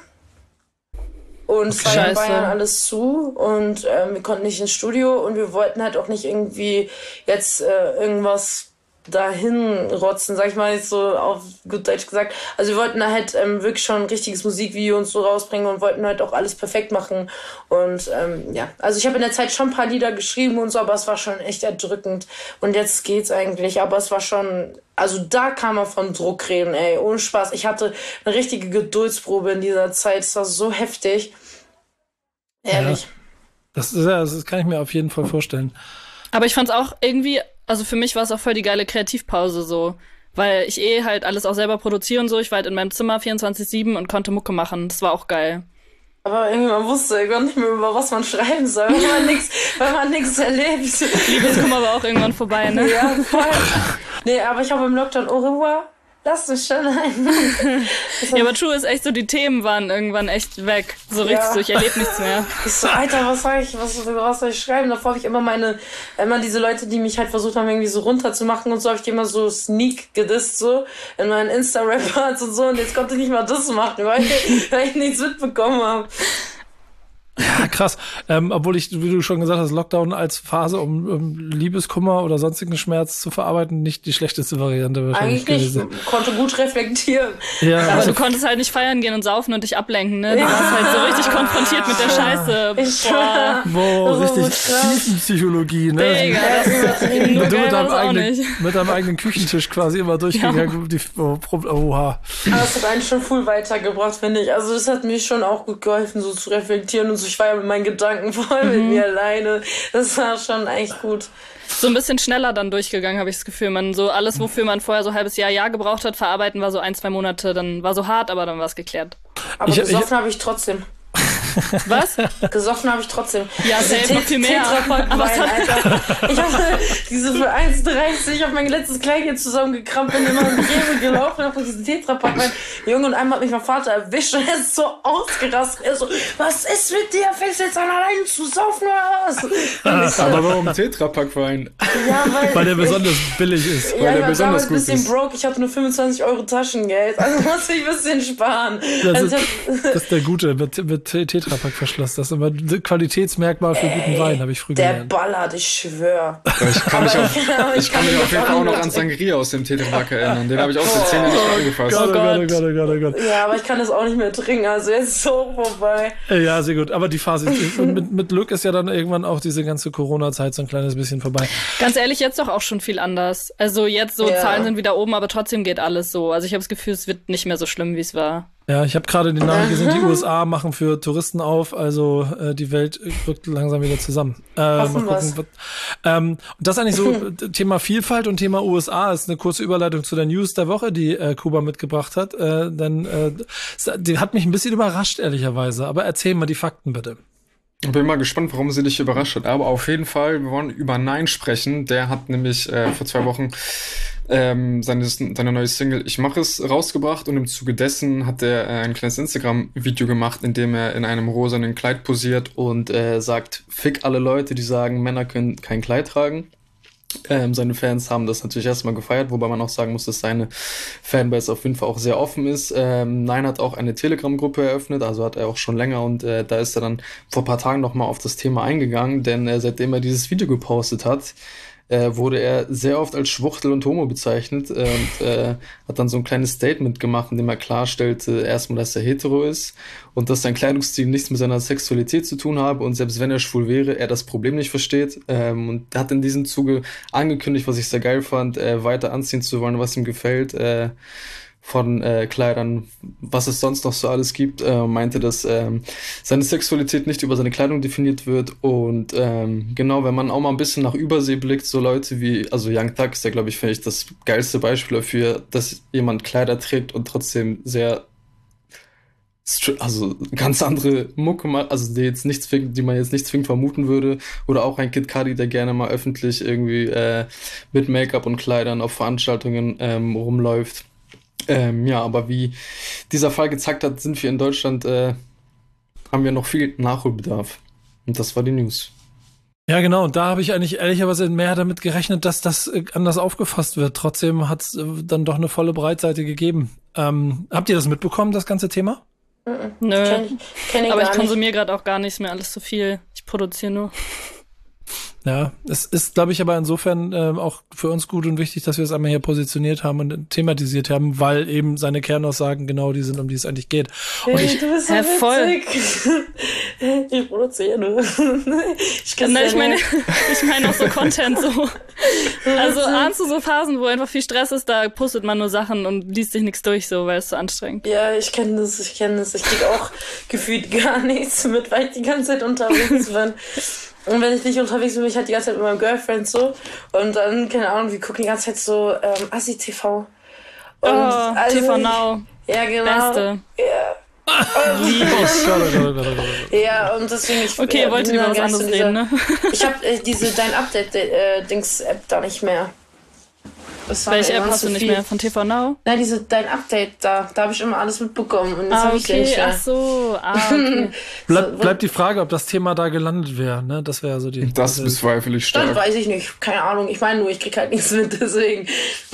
Und es war in Bayern alles zu und ähm, wir konnten nicht ins Studio und wir wollten halt auch nicht irgendwie jetzt äh, irgendwas dahin rotzen, sag ich mal jetzt so auf gut Deutsch gesagt. Also wir wollten da halt ähm, wirklich schon ein richtiges Musikvideo und so rausbringen und wollten halt auch alles perfekt machen. Und ähm, ja, also ich habe in der Zeit schon ein paar Lieder geschrieben und so, aber es war schon echt erdrückend. Und jetzt geht's eigentlich, aber es war schon, also da kann man von Druck reden, ey, ohne Spaß. Ich hatte eine richtige Geduldsprobe in dieser Zeit, es war so heftig. Ehrlich. Ja, das, ist, ja, das kann ich mir auf jeden Fall vorstellen. Aber ich fand's auch irgendwie, also für mich war es auch voll die geile Kreativpause so, weil ich eh halt alles auch selber produziere und so. Ich war halt in meinem Zimmer vierundzwanzig sieben und konnte Mucke machen. Das war auch geil. Aber irgendwie man wusste irgendwann nicht mehr, über was man schreiben soll, weil man nichts, weil man nichts erlebt. Liebeskummer war auch irgendwann vorbei, ne? Ja, voll. Nee, aber ich habe im Lockdown Au revoir. Lass mich schon ein. Ja, aber True ist echt so, die Themen waren irgendwann echt weg. So richtig Ja. so, ich erlebe nichts mehr. Ich so, Alter, was soll ich, was, was soll ich schreiben? Davor habe ich immer meine, immer diese Leute, die mich halt versucht haben, irgendwie so runterzumachen und so, habe ich die immer so sneak gedisst, so, in meinen Insta-Rap-Parts und so, und jetzt konnte ich nicht mal das machen, weil ich, weil ich nichts mitbekommen habe. Ja, krass. Ähm, obwohl ich, wie du schon gesagt hast, Lockdown als Phase, um, um Liebeskummer oder sonstigen Schmerz zu verarbeiten, nicht die schlechteste Variante wahrscheinlich Eigentlich nicht. gewesen. Konnte gut reflektieren. Ja, Aber also, du konntest halt nicht feiern gehen und saufen und dich ablenken, ne? Du warst halt so richtig konfrontiert mit der Scheiße. Ich Boah. boah, Das ist richtig so krass. Tiefenpsychologie, ne? Digga, das ist übertrieben. Nur Und du geil mit war deinem, das auch eigenen, nicht. mit deinem eigenen Küchentisch quasi immer durchgegangen. Die, oh, Pro- oha. Aber es hat einen schon viel weitergebracht, finde ich. Also das hat mir schon auch gut geholfen, so zu reflektieren und so. Ich war ja mit meinen Gedanken voll mit mir alleine. Das war schon echt gut. So ein bisschen schneller dann durchgegangen, habe ich das Gefühl. Man so alles, wofür man vorher so ein halbes Jahr, Jahr gebraucht hat, verarbeiten war so ein, zwei Monate. Dann war so hart, aber dann war es geklärt. Aber Ich- besoffen habe ich trotzdem. Was? Gesoffen habe ich trotzdem. Ja, selbst noch viel mehr. Aber Alter. Ich habe diese für eins dreißig, ich habe mein letztes Kleidchen zusammengekramt, bin immer in die Rewe gelaufen, habe diesen Tetrapack mein Junge und einmal hat mich mein Vater erwischt und er ist so ausgerastet. Er so, was ist mit dir? Fängst du jetzt an, alleine zu saufen oder was? Aber warum Tetrapack-Wein? Ja, weil, Weil der besonders billig ist. ja, weil der ja, besonders damals gut ein bisschen ist. broke, ich hatte nur fünfundzwanzig Euro Taschengeld, also musste ich ein bisschen sparen. Das Also ist, ich hab, das ist der Gute mit, mit Tetrapack-Verschluss. Das ist immer ein Qualitätsmerkmal für guten Wein, habe ich früher der gelernt. ballert, ich schwör. Ich kann mich, auf, Aber ich kann mich auf jeden Fall auch noch an nicht- Sangria aus dem Tetrapack erinnern. Den habe ich auch seit zehn Jahren nicht mehr angefasst. Gott, oh Gott, oh Gott. Gott, oh Gott, oh Gott. Ja, aber ich kann das auch nicht mehr trinken, also jetzt ist es so vorbei. Ja, sehr gut. Aber die Phase, mit, mit Glück ist ja dann irgendwann auch diese ganze Corona-Zeit so ein kleines bisschen vorbei. Ganz ehrlich, jetzt doch auch schon viel anders. Also jetzt so, Ja. Zahlen sind wieder oben, aber trotzdem geht alles so. Also ich habe das Gefühl, es wird nicht mehr so schlimm, wie es war. Ja, ich habe gerade die Nachricht gesehen, die U S A machen für Touristen auf, also äh, die Welt rückt langsam wieder zusammen. Äh, mal Hoffen wir's. was, ähm, und das ist eigentlich so äh, Thema Vielfalt und Thema U S A ist eine kurze Überleitung zu der News der Woche, die äh, Kuba mitgebracht hat. Äh, denn äh, die hat mich ein bisschen überrascht, ehrlicherweise. Aber erzähl mal die Fakten bitte. Ich bin mal gespannt, warum sie dich überrascht hat. Aber auf jeden Fall, wir wollen über Nein sprechen. Der hat nämlich äh, vor zwei Wochen ähm, seine, seine neue Single Ich mach es rausgebracht und im Zuge dessen hat er äh, ein kleines Instagram-Video gemacht, in dem er in einem rosanen Kleid posiert und äh, sagt, fick alle Leute, die sagen, Männer können kein Kleid tragen. Ähm, seine Fans haben das natürlich erstmal gefeiert, wobei man auch sagen muss, dass seine Fanbase auf jeden Fall auch sehr offen ist. Ähm, Nein hat auch eine Telegram-Gruppe eröffnet, also hat er auch schon länger und äh, da ist er dann vor ein paar Tagen nochmal auf das Thema eingegangen, denn äh, seitdem er dieses Video gepostet hat, äh, wurde er sehr oft als Schwuchtel und Homo bezeichnet äh, und äh, hat dann so ein kleines Statement gemacht, in dem er klarstellte, erstmal, dass er hetero ist und dass sein Kleidungsstil nichts mit seiner Sexualität zu tun habe und selbst wenn er schwul wäre, er das Problem nicht versteht ähm, und hat in diesem Zuge angekündigt, was ich sehr geil fand, äh, weiter anziehen zu wollen, was ihm gefällt, äh, von äh, Kleidern, was es sonst noch so alles gibt, äh, meinte, dass ähm, seine Sexualität nicht über seine Kleidung definiert wird und ähm, genau, wenn man auch mal ein bisschen nach Übersee blickt, so Leute wie, also Young Thug ist ja, glaube ich, finde ich, das geilste Beispiel dafür, dass jemand Kleider trägt und trotzdem sehr str- also ganz andere Mucke macht, also die jetzt nichts zwingend, die man jetzt nicht zwingend vermuten würde, oder auch ein Kid Cudi, der gerne mal öffentlich irgendwie äh, mit Make-up und Kleidern auf Veranstaltungen ähm, rumläuft. Ähm, ja, aber wie dieser Fall gezeigt hat, sind wir in Deutschland, äh, haben wir noch viel Nachholbedarf. Und das war die News. Ja, genau. Und da habe ich eigentlich ehrlicherweise mehr damit gerechnet, dass das äh, anders aufgefasst wird. Trotzdem hat es äh, dann doch eine volle Breitseite gegeben. Ähm, habt ihr das mitbekommen, das ganze Thema? Nö. Kenn, kenn ich Aber ich gar nicht. konsumiere gerade auch gar nicht mehr alles so viel. Ich produziere nur. Ja, es ist, glaube ich, aber insofern äh, auch für uns gut und wichtig, dass wir es einmal hier positioniert haben und thematisiert haben, weil eben seine Kernaussagen genau die sind, um die es eigentlich geht. Und ich, du bist so Hä, voll. witzig. Ich produziere nur. Ich kann Na, ich meine, ich meine auch so Content so. Also ahnst du so Phasen, wo einfach viel Stress ist, da postet man nur Sachen und liest sich nichts durch, so, weil es so anstrengend. Ja, ich kenne das, ich kenne das. Ich krieg auch gefühlt gar nichts mit, weil ich die ganze Zeit unterwegs bin. Und wenn ich nicht unterwegs bin, bin ich halt die ganze Zeit mit meinem Girlfriend so. Und dann, keine Ahnung, wir gucken die ganze Zeit so ähm, Assi-T V. Und Oh, also- T V Now, Ja, genau. Beste. Ja. Lieb ich. Gott, oh Gott, oh Gott, oh Gott. Ja, und deswegen... Ich, Okay, ihr wolltet bin über dann was ganz anderes in dieser- reden, ne? Ich habe äh, diese Dein Update-Dings-App da nicht mehr. Das war Welche mir App immer hast du zu nicht viel. mehr? Von T V Now? Nein, diese Dein Update da. Da habe ich immer alles mitbekommen. Und jetzt Ah, habe ich den okay, nicht mehr. ach so. Ah, okay. Bleib, So, bleibt die Frage, ob das Thema da gelandet wäre. Ne? Das wäre so die. Das bezweifle ich Das stark. weiß ich nicht. Keine Ahnung. Ich meine nur, ich krieg halt nichts mit, deswegen.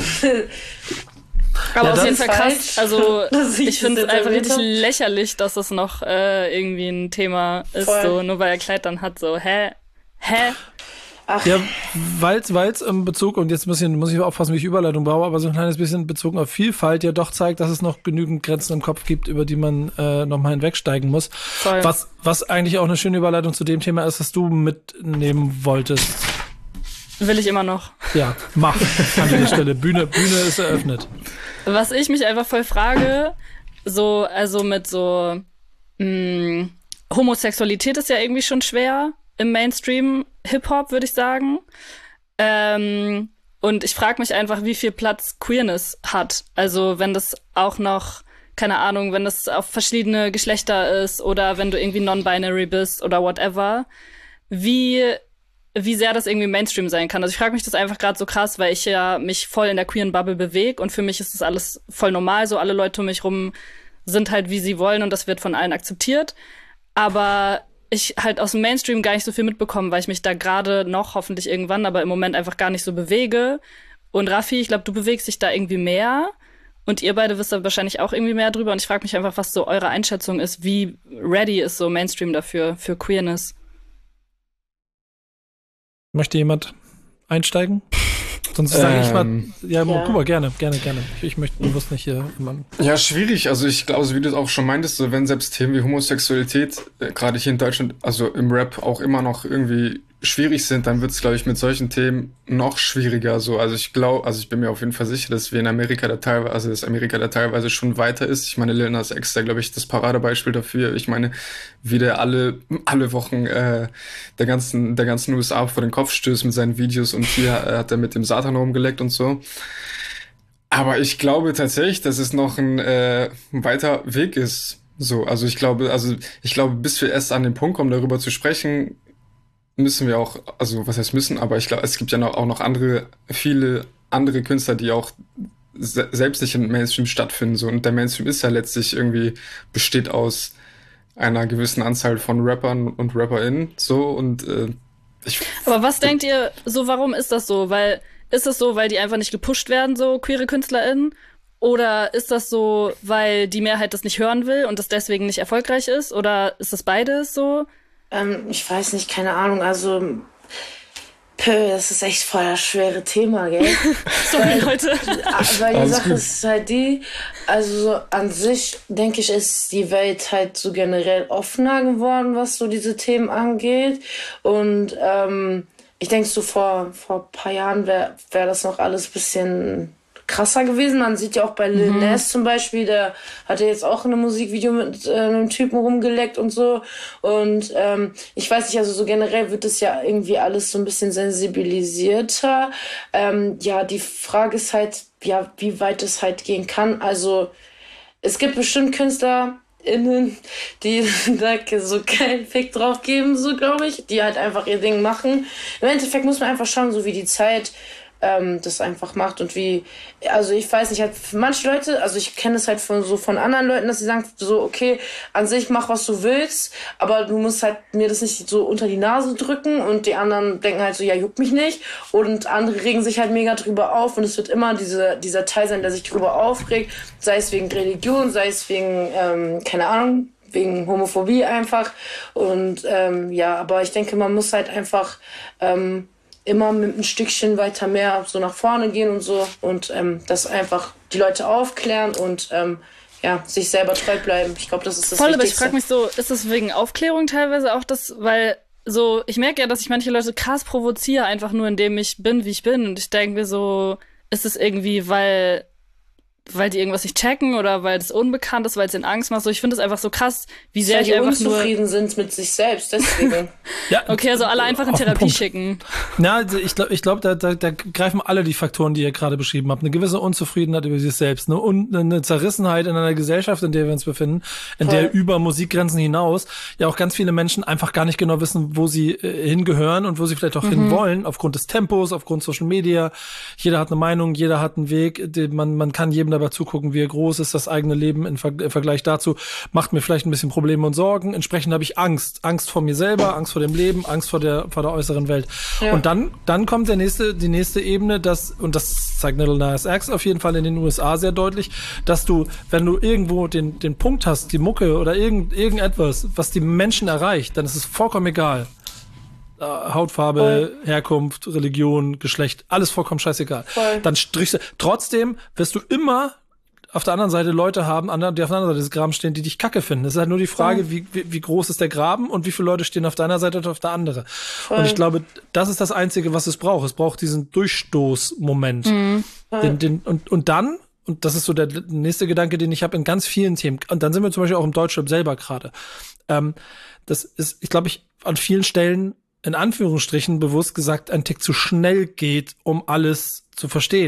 Aber Ja, auf das jeden ist Fall falsch, krass. Also dass ich ich finde es das einfach erwähnt richtig hab. lächerlich, dass das noch äh, irgendwie ein Thema ist, Voll. so nur weil er Kleid dann hat. So, hä? Hä? Ach, Ja, weil es im Bezug, und jetzt muss ich, muss ich aufpassen, wie ich Überleitung baue, aber so ein kleines bisschen bezogen auf Vielfalt ja doch zeigt, dass es noch genügend Grenzen im Kopf gibt, über die man äh, nochmal hinwegsteigen muss. Voll. Was, was eigentlich auch eine schöne Überleitung zu dem Thema ist, das du mitnehmen wolltest. Will ich immer noch. Ja, mach an dieser Stelle. Bühne, Bühne ist eröffnet. Was ich mich einfach voll frage, so, also mit so, mh, Homosexualität ist ja irgendwie schon schwer im Mainstream Hip-Hop, würde ich sagen. Ähm, und ich frage mich einfach, wie viel Platz Queerness hat. Also wenn das auch noch keine Ahnung, wenn das auf verschiedene Geschlechter ist oder wenn du irgendwie non-binary bist oder whatever, wie wie sehr das irgendwie Mainstream sein kann. Also ich frage mich das einfach gerade so krass, weil ich ja mich voll in der queeren Bubble bewege und für mich ist das alles voll normal, so alle Leute um mich rum sind halt, wie sie wollen und das wird von allen akzeptiert. Aber ich halt aus dem Mainstream gar nicht so viel mitbekommen, weil ich mich da gerade noch, hoffentlich irgendwann, aber im Moment einfach gar nicht so bewege. Und Raffi, ich glaube, du bewegst dich da irgendwie mehr und ihr beide wisst da wahrscheinlich auch irgendwie mehr drüber und ich frage mich einfach, was so eure Einschätzung ist, wie ready ist so Mainstream dafür, für Queerness? Möchte jemand einsteigen? Sonst sage ich mal, ja, ja. guck mal, gerne, gerne, gerne. Ich, ich möchte bewusst nicht hier jemanden. Ja, schwierig. Also ich glaube, so wie du es auch schon meintest, so wenn selbst Themen wie Homosexualität, äh, gerade hier in Deutschland, also im Rap auch immer noch irgendwie schwierig sind, dann wird es, glaube ich, mit solchen Themen noch schwieriger. So, also ich glaube, also ich bin mir auf jeden Fall sicher, dass wir in Amerika da teilweise, also dass Amerika da teilweise schon weiter ist. Ich meine, Lil Nas X, da glaube ich, das Paradebeispiel dafür. Ich meine, wie der alle alle Wochen äh, der ganzen der ganzen U S A vor den Kopf stößt mit seinen Videos und hier äh, hat er mit dem Satan rumgeleckt und so. Aber ich glaube tatsächlich, dass es noch ein äh, weiter Weg ist. So, also ich glaube, also ich glaube, bis wir erst an den Punkt kommen, darüber zu sprechen, müssen wir auch, also was heißt müssen, aber ich glaube, es gibt ja noch, auch noch andere, viele andere Künstler, die auch se- selbst nicht im Mainstream stattfinden. So. Und der Mainstream ist ja letztlich irgendwie, besteht aus einer gewissen Anzahl von Rappern und RapperInnen. So und äh, ich. Aber was denkt ihr, so warum ist das so? Weil, ist das so, weil die einfach nicht gepusht werden, so queere KünstlerInnen? Oder ist das so, weil die Mehrheit das nicht hören will und das deswegen nicht erfolgreich ist? Oder ist das beides so? Ähm, ich weiß nicht, keine Ahnung, also pö, das ist echt voll das schwere Thema, gell? Sorry, Leute. Weil die Alles Sache gut. ist halt die, also so an sich, denke ich, ist die Welt halt so generell offener geworden, was so diese Themen angeht. Und ähm, ich denke, so vor, vor ein paar Jahren wäre wär das noch alles ein bisschen krasser gewesen. Man sieht ja auch bei Lil Nas zum Beispiel, der hat ja jetzt auch in einem Musikvideo mit äh, einem Typen rumgeleckt und so. Und ähm, ich weiß nicht, also so generell wird es ja irgendwie alles so ein bisschen sensibilisierter. Ähm, ja, die Frage ist halt, ja, wie weit es halt gehen kann. Also es gibt bestimmt KünstlerInnen, die da so keinen Fick drauf geben, so glaube ich, die halt einfach ihr Ding machen. Im Endeffekt muss man einfach schauen, so wie die Zeit ähm, das einfach macht und wie, also ich weiß nicht, halt für manche Leute, also ich kenne es halt von so von anderen Leuten, dass sie sagen so, okay, an sich mach was du willst, aber du musst halt mir das nicht so unter die Nase drücken und die anderen denken halt so, ja, juckt mich nicht und andere regen sich halt mega drüber auf und es wird immer diese, dieser Teil sein, der sich drüber aufregt, sei es wegen Religion, sei es wegen, ähm, keine Ahnung, wegen Homophobie einfach und ähm, ja, aber ich denke, man muss halt einfach ähm, immer mit ein Stückchen weiter mehr so nach vorne gehen und so und ähm, das einfach die Leute aufklären und ähm, ja, sich selber treu bleiben. Ich glaube, das ist das Voll, aber ich Wichtigste. frage mich so, ist das wegen Aufklärung teilweise auch das, weil so, ich merke ja, dass ich manche Leute krass provoziere, einfach nur indem ich bin, wie ich bin und ich denke mir so, ist es irgendwie, weil weil die irgendwas nicht checken oder weil das unbekannt ist, weil es ihnen Angst macht. So, ich finde es einfach so krass, wie sehr Weil ich die einfach nur... unzufrieden sind mit sich selbst, deswegen. Ja, Okay, also alle einfach in auf den Therapie Punkt. schicken. Na, also ich glaube, ich glaub, da, da, da greifen alle die Faktoren, die ihr gerade beschrieben habt. Eine gewisse Unzufriedenheit über sich selbst, eine, Un eine Zerrissenheit in einer Gesellschaft, in der wir uns befinden, in Voll. der über Musikgrenzen hinaus ja auch ganz viele Menschen einfach gar nicht genau wissen, wo sie äh, hingehören und wo sie vielleicht auch hinwollen, aufgrund des Tempos, aufgrund Social Media. Jeder hat eine Meinung, jeder hat einen Weg. Den man, man kann jedem dabei zugucken, wie er groß ist. Das eigene Leben im, Ver im Vergleich dazu macht mir vielleicht ein bisschen Probleme und Sorgen. Entsprechend habe ich Angst. Angst vor mir selber, Angst vor dem Leben, Angst vor der, vor der äußeren Welt. Ja. Und dann, dann kommt der nächste, die nächste Ebene, das, und das zeigt Lil Nas X auf jeden Fall in den U S A sehr deutlich, dass du, wenn du irgendwo den, den Punkt hast, die Mucke oder irgend, irgendetwas, was die Menschen erreicht, dann ist es vollkommen egal. Äh, Hautfarbe, Voll. Herkunft, Religion, Geschlecht, alles vollkommen scheißegal. Voll. Dann strichst du, trotzdem wirst du immer auf der anderen Seite Leute haben, die auf der anderen Seite des Grabens stehen, die dich kacke finden. Es ist halt nur die Frage, wie, wie, wie groß ist der Graben und wie viele Leute stehen auf deiner Seite und auf der anderen. Und ich glaube, das ist das Einzige, was es braucht. Es braucht diesen Durchstoßmoment. Mhm. Den, den, und, und dann, und das ist so der nächste Gedanke, den ich habe in ganz vielen Themen, und dann sind wir zum Beispiel auch im Deutschrap selber gerade. Ähm, das ist, ich glaube, ich an vielen Stellen in Anführungsstrichen bewusst gesagt ein Tick zu schnell geht, um alles zu verstehen.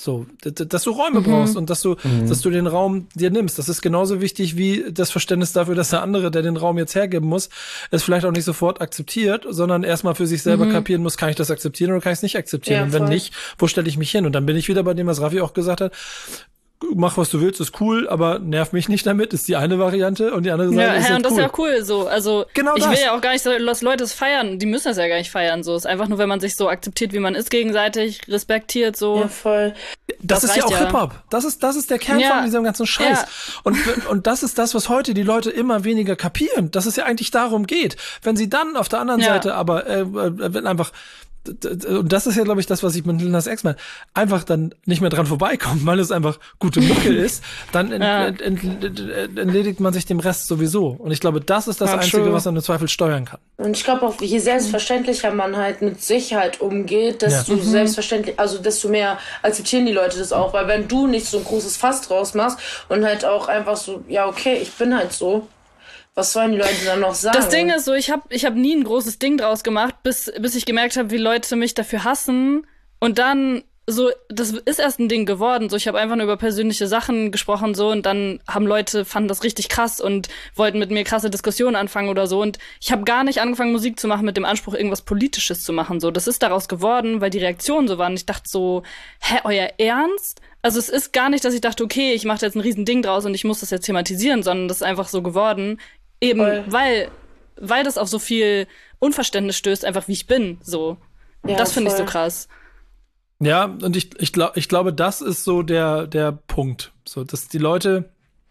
So, dass du Räume mhm. brauchst und dass du, mhm. dass du den Raum dir nimmst. Das ist genauso wichtig wie das Verständnis dafür, dass der andere, der den Raum jetzt hergeben muss, es vielleicht auch nicht sofort akzeptiert, sondern erstmal für sich selber mhm. kapieren muss, kann ich das akzeptieren oder kann ich es nicht akzeptieren? Ja, und wenn voll. nicht, wo stelle ich mich hin? Und dann bin ich wieder bei dem, was Raffi auch gesagt hat, mach, was du willst, ist cool, aber nerv mich nicht damit, ist die eine Variante und die andere Seite ja, ist ja, halt und das cool. ist ja cool so. Also genau ich das. will ja auch gar nicht, dass Leute es feiern. Die müssen das ja gar nicht feiern. So ist einfach nur, wenn man sich so akzeptiert, wie man ist gegenseitig, respektiert so. Ja, voll. Das, das ist ja auch ja. Hip-Hop. Das ist, das ist der Kern ja. von diesem ganzen Scheiß. Ja. Und, und das ist das, was heute die Leute immer weniger kapieren, dass es ja eigentlich darum geht. Wenn sie dann auf der anderen ja. Seite aber äh, wenn einfach und das ist ja, glaube ich, das, was ich mit Lil Nas X meine, einfach dann nicht mehr dran vorbeikommen, weil es einfach gute Mucke ist, dann ent, ja. ent, ent, ent, entledigt man sich dem Rest sowieso. Und ich glaube, das ist das ja, Einzige, true. was man im Zweifel steuern kann. Und ich glaube auch, je selbstverständlicher man halt mit Sicherheit umgeht, desto ja. mhm. selbstverständlich, also desto mehr akzeptieren die Leute das auch. Weil wenn du nicht so ein großes Fass draus machst und halt auch einfach so, ja okay, ich bin halt so, was sollen die Leute dann noch sagen? Das Ding ist so, ich habe ich hab nie ein großes Ding draus gemacht, bis, bis ich gemerkt habe, wie Leute mich dafür hassen. Und dann so, das ist erst ein Ding geworden. So, ich habe einfach nur über persönliche Sachen gesprochen so und dann haben Leute, fanden das richtig krass und wollten mit mir krasse Diskussionen anfangen oder so. Und ich habe gar nicht angefangen, Musik zu machen mit dem Anspruch, irgendwas Politisches zu machen. So, das ist daraus geworden, weil die Reaktionen so waren. Ich dachte so, hä, euer Ernst? Also es ist gar nicht, dass ich dachte, okay, ich mache jetzt ein riesen Ding draus und ich muss das jetzt thematisieren, sondern das ist einfach so geworden. Eben, voll. weil weil das auf so viel Unverständnis stößt, einfach wie ich bin, so. Ja, das finde ich so krass. Ja, und ich, ich, glaub, ich glaube, das ist so der, der Punkt. So, dass die Leute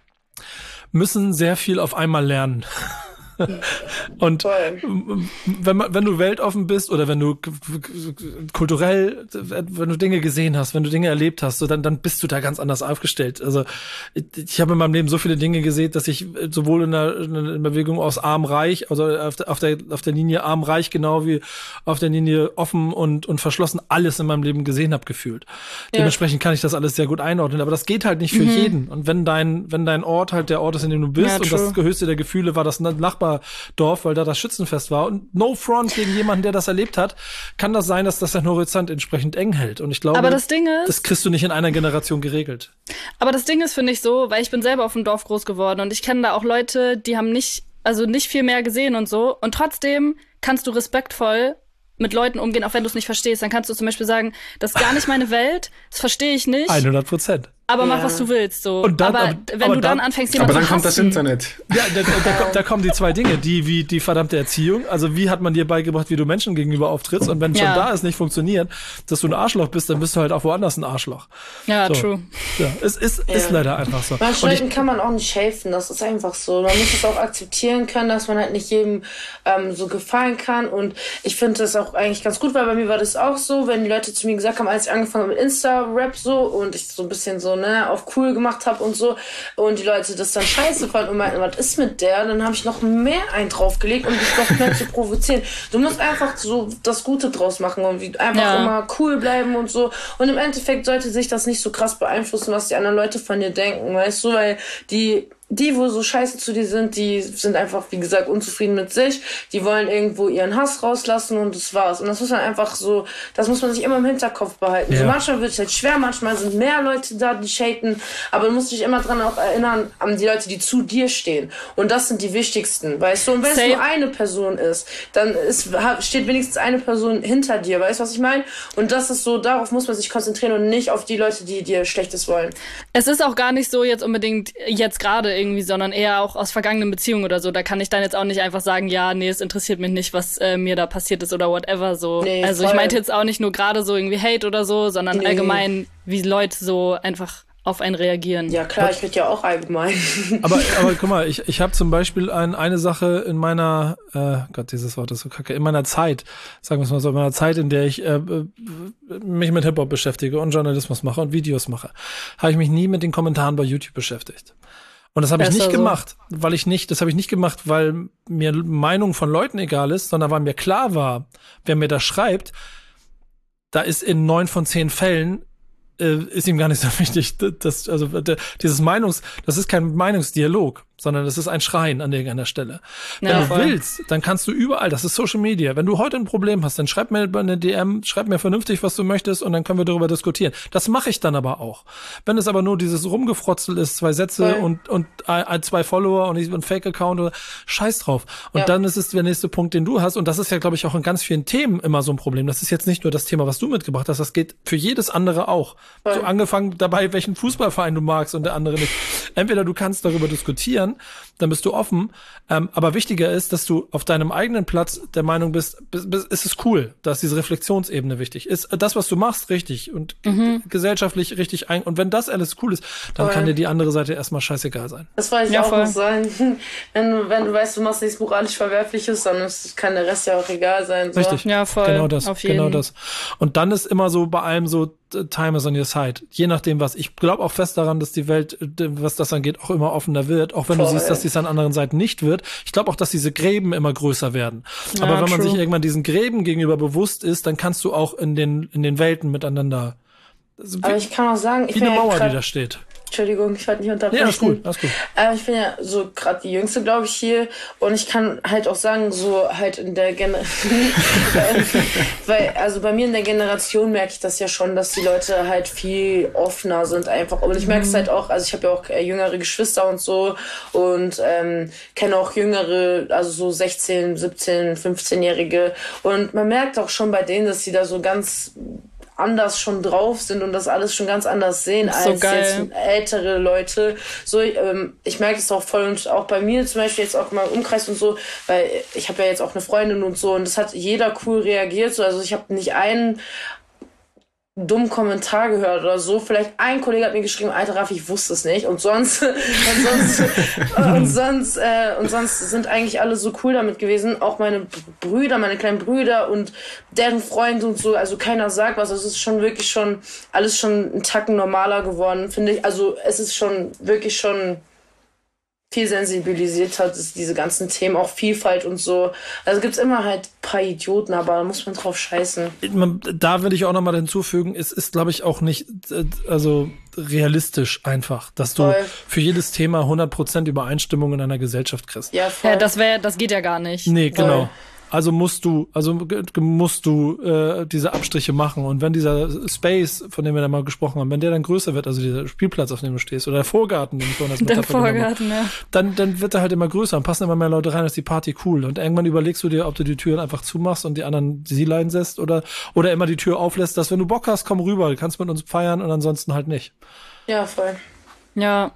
müssen sehr viel auf einmal lernen. Und wenn, man, wenn du weltoffen bist oder wenn du kulturell, wenn du Dinge gesehen hast, wenn du Dinge erlebt hast, so dann, dann bist du da ganz anders aufgestellt. Also ich, ich habe in meinem Leben so viele Dinge gesehen, dass ich sowohl in der, in der Bewegung aus arm-reich, also auf der, auf der, auf der Linie arm-reich genau wie auf der Linie offen und, und verschlossen alles in meinem Leben gesehen habe, gefühlt. Ja. Dementsprechend kann ich das alles sehr gut einordnen, aber das geht halt nicht für mhm. jeden. Und wenn dein, wenn dein Ort halt der Ort ist, in dem du bist, ja, und das höchste der Gefühle war das Nachbar Dorf, weil da das Schützenfest war. Und no front gegen jemanden, der das erlebt hat, kann das sein, dass das dein Horizont entsprechend eng hält. Und ich glaube, aber das Ding ist, das kriegst du nicht in einer Generation geregelt. Aber das Ding ist, finde ich so, weil ich bin selber auf dem Dorf groß geworden und ich kenne da auch Leute, die haben nicht, also nicht viel mehr gesehen und so. Und trotzdem kannst du respektvoll mit Leuten umgehen, auch wenn du es nicht verstehst. Dann kannst du zum Beispiel sagen, das ist gar nicht meine Welt, das verstehe ich nicht. hundert Prozent. Aber ja. mach, was du willst, so. Und dann, aber, aber wenn aber du dann, dann anfängst, jemanden zu hassen. Aber dann kommt das Internet. Ja, da, da, da, da kommen die zwei Dinge. Die, wie die verdammte Erziehung. Also, wie hat man dir beigebracht, wie du Menschen gegenüber auftrittst? Und wenn ja. schon da es nicht funktioniert, dass du ein Arschloch bist, dann bist du halt auch woanders ein Arschloch. Ja, so. true. Ja, es ist, ja. ist leider einfach so. Manchen Leuten kann man auch nicht helfen. Das ist einfach so. Man muss es auch akzeptieren können, dass man halt nicht jedem ähm, so gefallen kann. Und ich finde das auch eigentlich ganz gut, weil bei mir war das auch so, wenn die Leute zu mir gesagt haben, als ich angefangen habe mit Insta-Rap so und ich so ein bisschen so, ne, auf cool gemacht habe und so und die Leute das dann scheiße fanden und meinten, was ist mit der? Dann habe ich noch mehr einen draufgelegt, um dich noch mehr zu provozieren. Du musst einfach so das Gute draus machen und einfach ja. immer cool bleiben und so. Und im Endeffekt sollte sich das nicht so krass beeinflussen, was die anderen Leute von dir denken, weißt du, weil die Die, wo so scheiße zu dir sind, die sind einfach, wie gesagt, unzufrieden mit sich. Die wollen irgendwo ihren Hass rauslassen und das war's. Und das muss man einfach so, das muss man sich immer im Hinterkopf behalten. Ja. So manchmal wird es halt schwer, manchmal sind mehr Leute da, die shaden, aber du musst dich immer dran auch erinnern, an die Leute, die zu dir stehen. Und das sind die wichtigsten, weißt du? Und wenn Safe. es nur eine Person ist, dann ist, steht wenigstens eine Person hinter dir, weißt du, was ich meine? Und das ist so, darauf muss man sich konzentrieren und nicht auf die Leute, die dir Schlechtes wollen. Es ist auch gar nicht so jetzt unbedingt jetzt gerade irgendwie, sondern eher auch aus vergangenen Beziehungen oder so. Da kann ich dann jetzt auch nicht einfach sagen, ja, nee, es interessiert mich nicht, was äh, mir da passiert ist oder whatever so. Nee, also voll. Ich meinte jetzt auch nicht nur gerade so irgendwie Hate oder so, sondern nee. allgemein, wie Leute so einfach auf einen reagieren. Ja klar, ich rede ja auch allgemein. Aber, aber guck mal, ich, ich habe zum Beispiel ein, eine Sache in meiner, äh, Gott, dieses Wort ist so kacke, in meiner Zeit, sagen wir es mal so, in meiner Zeit, in der ich äh, mich mit Hip-Hop beschäftige und Journalismus mache und Videos mache, habe ich mich nie mit den Kommentaren bei YouTube beschäftigt. Und das habe ich nicht so. gemacht, weil ich nicht, das habe ich nicht gemacht, weil mir Meinung von Leuten egal ist, sondern weil mir klar war, wer mir das schreibt, da ist in neun von zehn Fällen äh, ist ihm gar nicht so wichtig, das, also dieses Meinungs, das ist kein Meinungsdialog, sondern es ist ein Schreien an irgendeiner Stelle. Wenn Ja, du voll. willst, dann kannst du überall, das ist Social Media. Wenn du heute ein Problem hast, dann schreib mir eine D M, schreib mir vernünftig, was du möchtest und dann können wir darüber diskutieren. Das mache ich dann aber auch. Wenn es aber nur dieses Rumgefrotzel ist, zwei Sätze Voll. und und ein, zwei Follower und ich ein Fake-Account oder scheiß drauf. Und Ja. dann ist es der nächste Punkt, den du hast und das ist ja, glaube ich, auch in ganz vielen Themen immer so ein Problem. Das ist jetzt nicht nur das Thema, was du mitgebracht hast, das geht für jedes andere auch. Voll. So angefangen dabei, welchen Fußballverein du magst und der andere nicht. Entweder du kannst darüber diskutieren, dann bist du offen, ähm, aber wichtiger ist, dass du auf deinem eigenen Platz der Meinung bist, bist, bist ist es cool, dass diese Reflexionsebene wichtig ist. Das, was du machst, richtig und Mhm. g- gesellschaftlich richtig ein. Und wenn das alles cool ist, dann Voll. kann dir die andere Seite erstmal scheißegal sein. Das wollte ich Ja, auch voll. noch sagen. Wenn du, wenn du weißt, du machst nichts moralisch Verwerfliches, dann ist, kann der Rest ja auch egal sein. So. Richtig. Ja, voll. Genau das, Auf jeden. genau das. Und dann ist immer so bei allem so, t- time is on your side. Je nachdem was. Ich glaube auch fest daran, dass die Welt, äh, was das angeht, auch immer offener wird. Auch wenn du Voll. siehst, dass dies an anderen Seiten nicht wird. Ich glaube auch, dass diese Gräben immer größer werden. Ja, Aber wenn man true. sich irgendwann diesen Gräben gegenüber bewusst ist, dann kannst du auch in den, in den Welten miteinander, also wie, Aber ich kann auch sagen, ich wie bin eine ja Mauer, die grad, da steht. Entschuldigung, ich wollte nicht unterbrechen. Ja, alles gut, alles gut. Äh, ich bin ja so gerade die Jüngste, glaube ich, hier. Und ich kann halt auch sagen, so halt in der Generation, weil, also bei mir in der Generation merke ich das ja schon, dass die Leute halt viel offener sind einfach. Und ich merke es halt auch, also ich habe ja auch äh, jüngere Geschwister und so und ähm, kenne auch jüngere, also so sechzehn, siebzehn, fünfzehnjährige. Und man merkt auch schon bei denen, dass sie da so ganz anders schon drauf sind und das alles schon ganz anders sehen So als geil. jetzt ältere Leute. So, ähm, ich merke es auch voll und auch bei mir zum Beispiel jetzt auch mal im Umkreis und so, weil ich habe ja jetzt auch eine Freundin und so und das hat jeder cool reagiert. So, also ich habe nicht einen dummen Kommentar gehört oder so. Vielleicht ein Kollege hat mir geschrieben, Alter Raffi, ich wusste es nicht. Und sonst und sonst und sonst äh, und sonst sind eigentlich alle so cool damit gewesen. Auch meine Brüder, meine kleinen Brüder und deren Freunde und so. Also keiner sagt was. Also es ist schon wirklich schon alles schon einen Tacken normaler geworden, finde ich. Also es ist schon wirklich schon viel sensibilisiert hat, ist diese ganzen Themen, auch Vielfalt und so. Also gibt's immer halt ein paar Idioten, aber da muss man drauf scheißen. Man, da will ich auch nochmal hinzufügen, es ist, glaube ich, auch nicht äh, also realistisch einfach, dass du Voll. für jedes Thema hundert Prozent Übereinstimmung in einer Gesellschaft kriegst. Ja, voll. Ja, das wäre, das geht ja gar nicht. Nee, Voll. genau. Also musst du, also g- g- musst du äh, diese Abstriche machen. Und wenn dieser Space, von dem wir da mal gesprochen haben, wenn der dann größer wird, also dieser Spielplatz, auf dem du stehst, oder der Vorgarten, den ich vorhin als Der Metapher genommen habe, Vorgarten, ja. dann, dann wird er halt immer größer und passen immer mehr Leute rein, ist die Party cool. Und irgendwann überlegst du dir, ob du die Türen einfach zumachst und die anderen sie leiden lässt oder, oder immer die Tür auflässt, dass wenn du Bock hast, komm rüber, du kannst mit uns feiern und ansonsten halt nicht. Ja, voll. Ja.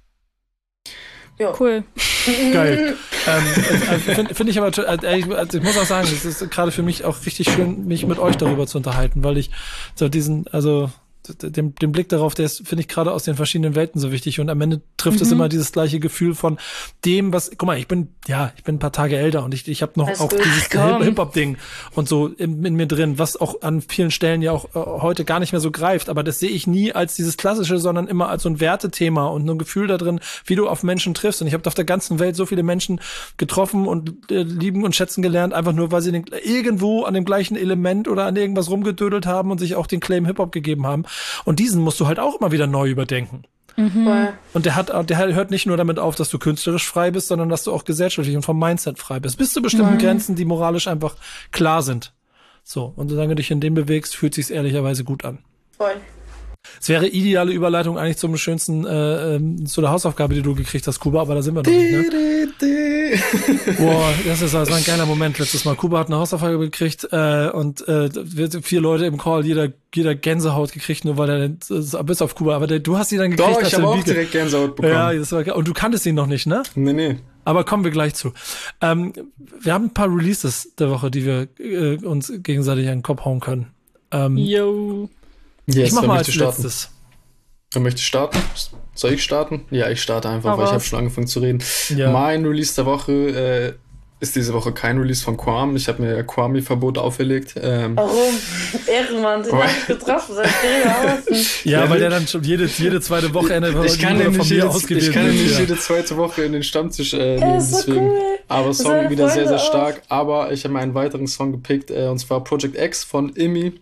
Ja. Cool. Geil. ähm, äh, Finde find ich aber, to- äh, ehrlich, also ich muss auch sagen, es ist gerade für mich auch richtig schön, mich mit euch darüber zu unterhalten, weil ich so diesen, also den, den Blick darauf, der ist, finde ich, gerade aus den verschiedenen Welten so wichtig und am Ende trifft es immer dieses gleiche Gefühl von dem, was, guck mal, ich bin, ja, ich bin ein paar Tage älter und ich, ich habe noch Alles auch gut. dieses Komm. Hip-Hop-Ding und so in, in mir drin, was auch an vielen Stellen ja auch äh, heute gar nicht mehr so greift, aber das sehe ich nie als dieses Klassische, sondern immer als so ein Wertethema und ein Gefühl da drin, wie du auf Menschen triffst und ich habe auf der ganzen Welt so viele Menschen getroffen und äh, lieben und schätzen gelernt, einfach nur, weil sie den, irgendwo an dem gleichen Element oder an irgendwas rumgedödelt haben und sich auch den Claim Hip-Hop gegeben haben. Und diesen musst du halt auch immer wieder neu überdenken. Voll. Und der hat, der hört nicht nur damit auf, dass du künstlerisch frei bist, sondern dass du auch gesellschaftlich und vom Mindset frei bist. Bis zu bestimmten Grenzen, die moralisch einfach klar sind. So. Und solange du dich in dem bewegst, fühlt sich's ehrlicherweise gut an. Voll. Es wäre ideale Überleitung eigentlich zum schönsten, äh, ähm, zu der Hausaufgabe, die du gekriegt hast, Kuba, aber da sind wir noch nicht, ne? Boah, das ist also ein geiler Moment letztes Mal. Kuba hat eine Hausaufgabe gekriegt äh, und äh, wir sind vier Leute im Call, jeder jeder Gänsehaut gekriegt, nur weil er äh, bis auf Kuba, aber der, du hast sie dann gekriegt. Doch, als ich du habe den auch Beat- direkt Gänsehaut bekommen. Ja, das war geil. Und du kanntest ihn noch nicht, ne? Nee, nee. Aber kommen wir gleich zu. Ähm, wir haben ein paar Releases der Woche, die wir äh, uns gegenseitig an den Kopf hauen können. Ähm, Yo. Yes, ich mach wer mal möchte als starten? letztes. Wer möchte starten? Soll ich starten? Ja, ich starte einfach, Hau weil ich habe raus. schon angefangen zu reden. Ja. Mein Release der Woche äh, ist diese Woche kein Release von Quam. Ich habe mir Quami-Verbot auferlegt. Ähm, Warum? Ehrenmann, den hab ich getroffen. Seit drei Jahren. Ja, Ja, weil wir- der dann schon jede, jede zweite Wochenende ich kann nur ja von nicht, mir jede, ausgewählt ich kann ja wird, nicht ja. jede zweite Woche in den Stammtisch äh, Ja, nehmen, ist so deswegen. cool. Aber Das Song meine wieder sehr, Freunde sehr auch. stark. Aber ich habe mir einen weiteren Song gepickt, äh, und zwar Project X von Immi.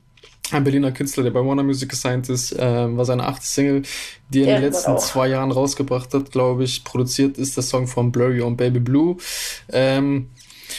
ein Berliner Künstler, der bei Warner Music gesigned ist, äh, war seine achte Single, die er in Ja, den letzten auch. zwei Jahren rausgebracht hat, glaube ich. Produziert ist der Song von Blurry und Baby Blue. Ähm,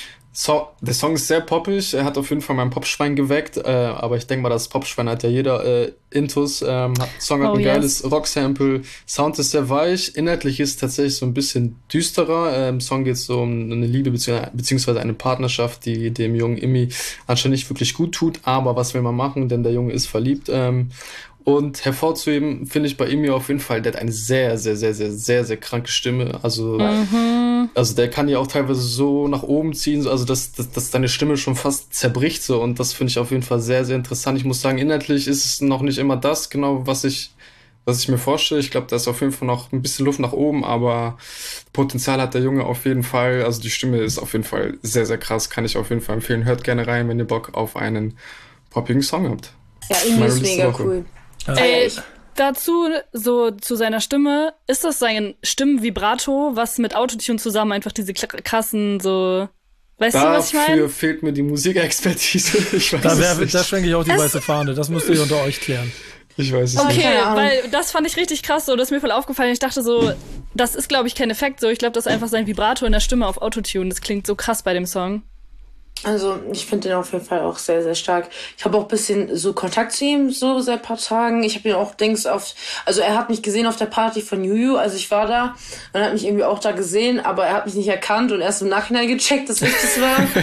so, der Song ist sehr poppig, er hat auf jeden Fall mein Popschwein geweckt, äh, aber ich denke mal, das Popschwein hat ja jeder äh, Intus. Ähm, hat, Song hat Oh, ein yes. geiles Rock-Sample, Sound ist sehr weich, inhaltlich ist es tatsächlich so ein bisschen düsterer. Äh, Im Song geht es so um eine Liebe bezieh- beziehungsweise eine Partnerschaft, die dem jungen Immi anscheinend nicht wirklich gut tut, aber was will man machen, denn der Junge ist verliebt. Ähm, Und hervorzuheben finde ich bei Imi auf jeden Fall, der hat eine sehr, sehr, sehr, sehr, sehr, sehr kranke Stimme. Also, Mhm. also der kann ja auch teilweise so nach oben ziehen, so, also dass, dass, dass deine Stimme schon fast zerbricht so. Und das finde ich auf jeden Fall sehr, sehr interessant. Ich muss sagen, inhaltlich ist es noch nicht immer das genau, was ich, was ich mir vorstelle. Ich glaube, da ist auf jeden Fall noch ein bisschen Luft nach oben, aber Potenzial hat der Junge auf jeden Fall. Also die Stimme ist auf jeden Fall sehr, sehr krass. Kann ich auf jeden Fall empfehlen. Hört gerne rein, wenn ihr Bock auf einen poppigen Song habt. Ja, irgendwie Meine ist letzte mega Woche. cool. Ey, ich. dazu, so zu seiner Stimme, ist das sein Stimmenvibrato, was mit Autotune zusammen einfach diese kl- krassen, so, weißt du, was ich Dafür meine? fehlt mir die Musikexpertise. Ich weiß Da, es wär, nicht. da schwenke ich auch die weiße Fahne. Das müsst ihr unter euch klären. Ich weiß es Okay, nicht. Keine Ahnung. weil das fand ich richtig krass, so, das ist mir voll aufgefallen. Ich dachte so, das ist, glaube ich, kein Effekt, so, ich glaube, das ist einfach sein Vibrato in der Stimme auf Autotune. Das klingt so krass bei dem Song. Also, ich finde den auf jeden Fall auch sehr, sehr stark. Ich habe auch ein bisschen so Kontakt zu ihm, so seit ein paar Tagen. Ich habe ihn auch Dings auf, also er hat mich gesehen auf der Party von Juju, also ich war da und er hat mich irgendwie auch da gesehen, aber er hat mich nicht erkannt und erst im Nachhinein gecheckt, dass ich das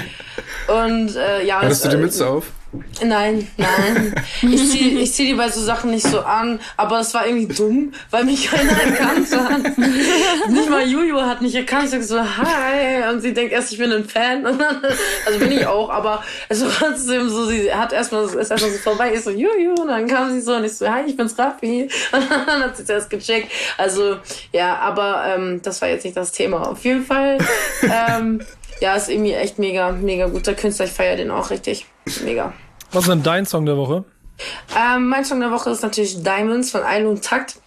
war. Und äh, ja. Hattest du es, die äh, Mütze auf? Nein, nein. Ich zieh, ich zieh die bei so Sachen nicht so an, aber es war irgendwie dumm, weil mich keiner erkannt hat. Nicht mal Juju hat mich erkannt. Ich sag so, hi. Und sie denkt erst, ich bin ein Fan. Und dann, also bin ich auch, aber es war trotzdem so, sie hat erstmal, ist erstmal so vorbei. Ich so, Juju. Und dann kam sie so und ich so, hi, ich bin's Raffi. Und dann hat sie es erst gecheckt. Also, ja, aber ähm, das war jetzt nicht das Thema. Auf jeden Fall, ähm, ja, ist irgendwie echt mega, mega guter Künstler. Ich feiere den auch richtig. Mega. Was ist denn dein Song der Woche? Ähm, mein Song der Woche ist natürlich Diamonds von Ailo und Takt.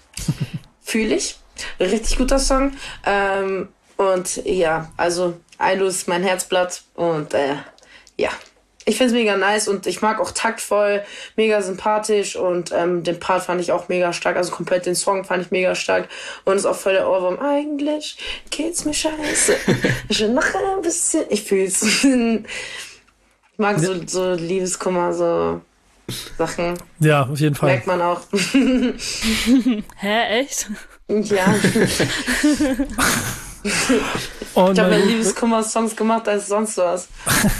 Fühl ich. Richtig guter Song. Ähm, und ja, also Ailo ist mein Herzblatt und äh, ja. Ich find's mega nice und ich mag auch taktvoll, mega sympathisch und ähm, den Part fand ich auch mega stark, also komplett den Song fand ich mega stark und ist auch voll der Ohrwurm. Eigentlich geht's mir scheiße. Ich will noch ein bisschen, ich fühl's. Ich mag so, so Liebeskummer, so Sachen. Ja, auf jeden Fall. Merkt man auch. Hä, echt? Ja. Und Ich habe mein ja Gut- Liebeskummer-Songs gemacht als sonst was.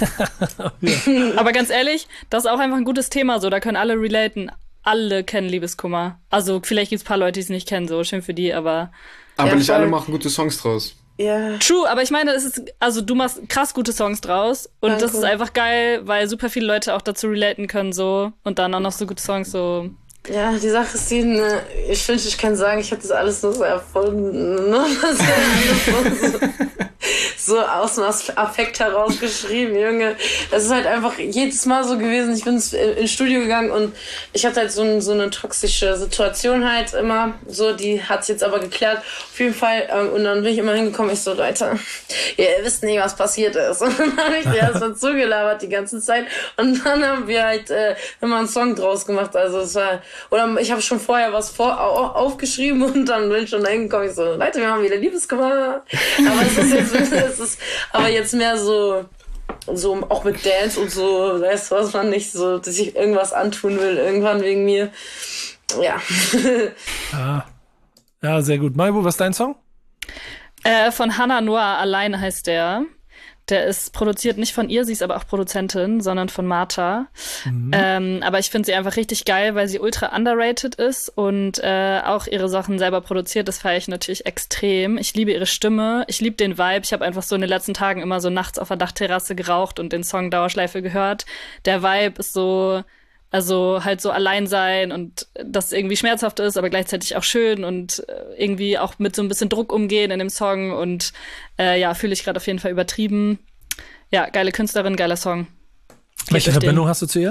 Aber ganz ehrlich, das ist auch einfach ein gutes Thema, so, da können alle relaten. Alle kennen Liebeskummer. Also, vielleicht gibt's ein paar Leute, die es nicht kennen, so, schön für die, aber. Aber Ja, nicht voll. alle machen gute Songs draus. Ja. True, aber ich meine, es ist, also du machst krass gute Songs draus und Danke. das ist einfach geil, weil super viele Leute auch dazu relaten können, so, und dann auch noch so gute Songs, so. Ja, die Sache ist die, ne, ich wünschte, ich kann sagen, ich habe das alles nur so erfunden. Ne? Das ist ja alles so, so aus dem As- Affekt heraus geschrieben, Junge. Das ist halt einfach jedes Mal so gewesen. Ich bin ins, ins Studio gegangen und ich hatte halt so, ein, so eine toxische Situation halt immer. So, die hat sich jetzt aber geklärt. Auf jeden Fall. Ähm, und dann bin ich immer hingekommen. Ich so, Leute, ihr wisst nicht, was passiert ist. Und dann habe ich dir erstmal zugelabert die ganze Zeit. Und dann haben wir halt äh, immer einen Song draus gemacht. Also es war, oder ich habe schon vorher was vor, au, aufgeschrieben und dann bin ich schon hingekommen. Ich so, Leute, wir haben wieder Liebeskummer. Aber es ist jetzt, es ist aber jetzt mehr so, so auch mit Dance und so, weißt du, was man nicht so, dass ich irgendwas antun will, irgendwann wegen mir. Ja. Ah. Ja, sehr gut. Maibu, was ist dein Song? Äh, von Hannah Noah alleine heißt der. Der ist produziert nicht von ihr, sie ist aber auch Produzentin, sondern von Martha. Mhm. Ähm, aber ich finde sie einfach richtig geil, weil sie ultra underrated ist und äh, auch ihre Sachen selber produziert. Das feiere ich natürlich extrem. Ich liebe ihre Stimme, ich liebe den Vibe. Ich habe einfach so in den letzten Tagen immer so nachts auf der Dachterrasse geraucht und den Song Dauerschleife gehört. Der Vibe ist so, also halt so allein sein und das irgendwie schmerzhaft ist, aber gleichzeitig auch schön und irgendwie auch mit so ein bisschen Druck umgehen in dem Song und äh, ja, fühle ich gerade auf jeden Fall übertrieben. Ja, geile Künstlerin, geiler Song. Geht Welche euch den. Verbindung hast du zu ihr?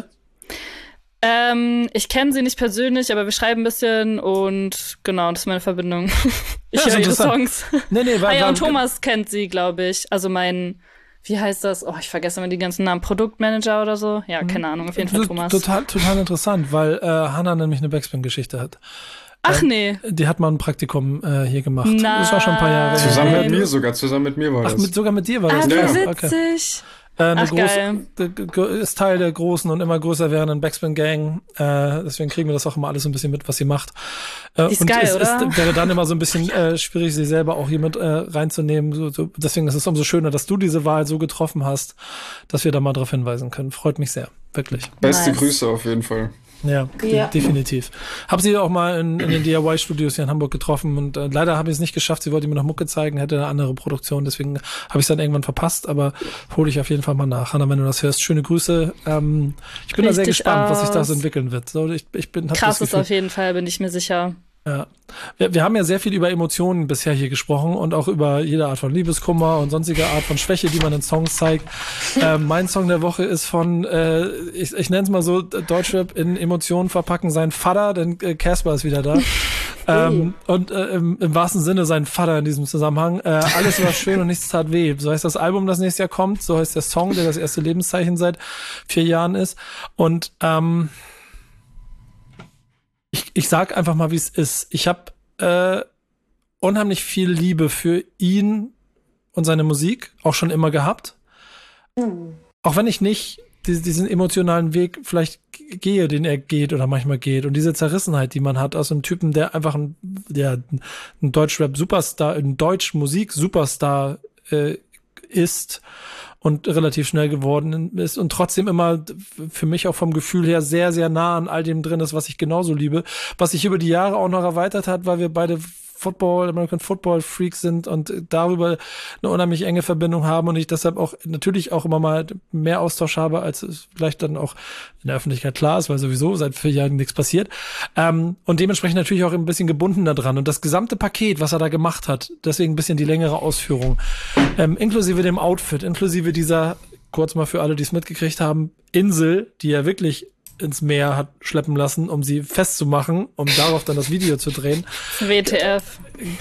Ähm, ich kenne sie nicht persönlich, aber wir schreiben ein bisschen und genau, das ist meine Verbindung. Ich Ja, ist höre ihre interessant. Songs. Nee, nee, war, Ah ja, war, und Thomas kennt sie, glaube ich. Also mein wie heißt das? Oh, ich vergesse immer die ganzen Namen. Produktmanager oder so? Ja, keine Ahnung, auf jeden Fall Thomas. Total, total interessant, weil äh, Hannah nämlich eine Backspin-Geschichte hat. Ach nee. Die hat mal ein Praktikum äh, hier gemacht. Nein. Das war schon ein paar Jahre. Zusammen mit mir sogar, zusammen mit mir war das. Ach, mit, sogar mit dir war das? Ah, wie Ja. witzig. Äh, eine Ach, große, geil. Ist Teil der großen und immer größer werdenden Backspin-Gang. Äh, deswegen kriegen wir das auch immer alles so ein bisschen mit, was sie macht. Äh, Die ist und geil, es oder? ist, wäre dann immer so ein bisschen äh, schwierig, sie selber auch hier mit äh, reinzunehmen. So, so. Deswegen ist es umso schöner, dass du diese Wahl so getroffen hast, dass wir da mal drauf hinweisen können. Freut mich sehr. Wirklich. Beste Nice. Grüße auf jeden Fall. Ja, Ja. de- definitiv. Hab sie auch mal in, in den D I Y-Studios hier in Hamburg getroffen und äh, leider habe ich es nicht geschafft. Sie wollte mir noch Mucke zeigen, hätte eine andere Produktion, deswegen habe ich es dann irgendwann verpasst, aber hole ich auf jeden Fall mal nach. Hanna, wenn du das hörst, schöne Grüße. Ähm, ich bin da sehr Richtig gespannt, was sich da so aus. entwickeln wird. So, ich, ich bin, hab Krass das ist Gefühl, auf jeden Fall, bin ich mir sicher. ja. Wir, wir haben ja sehr viel über Emotionen bisher hier gesprochen und auch über jede Art von Liebeskummer und sonstige Art von Schwäche, die man in Songs zeigt. äh, mein Song der Woche ist von, äh, ich, ich nenne es mal so, Deutschrap in Emotionen verpacken, sein Vater, denn äh, Casper ist wieder da. ähm, und äh, im, im wahrsten Sinne sein Vater in diesem Zusammenhang. Äh, alles war schön und nichts tat weh. So heißt das Album, das nächstes Jahr kommt. So heißt der Song, der das erste Lebenszeichen seit vier Jahren ist. Und ähm, Ich, ich sag einfach mal, wie es ist. Ich habe äh, unheimlich viel Liebe für ihn und seine Musik auch schon immer gehabt. Hm. Auch wenn ich nicht diesen, diesen emotionalen Weg vielleicht g- gehe, den er geht oder manchmal geht. Und diese Zerrissenheit, die man hat aus einem Typen, der einfach ein, der, ein Deutschrap-Superstar, ein Deutsch-Musik-Superstar äh, ist und relativ schnell geworden ist und trotzdem immer für mich auch vom Gefühl her sehr, sehr nah an all dem drin ist, was ich genauso liebe. Was sich über die Jahre auch noch erweitert hat, weil wir beide Football, American Football Freaks sind und darüber eine unheimlich enge Verbindung haben und ich deshalb auch natürlich auch immer mal mehr Austausch habe, als es vielleicht dann auch in der Öffentlichkeit klar ist, weil sowieso seit vier Jahren nichts passiert. Ähm, und dementsprechend natürlich auch ein bisschen gebundener dran. Und das gesamte Paket, was er da gemacht hat, deswegen ein bisschen die längere Ausführung, ähm, inklusive dem Outfit, inklusive dieser, kurz mal für alle, die es mitgekriegt haben, Insel, die er wirklich ins Meer hat schleppen lassen, um sie festzumachen, um darauf dann das Video zu drehen. W T F.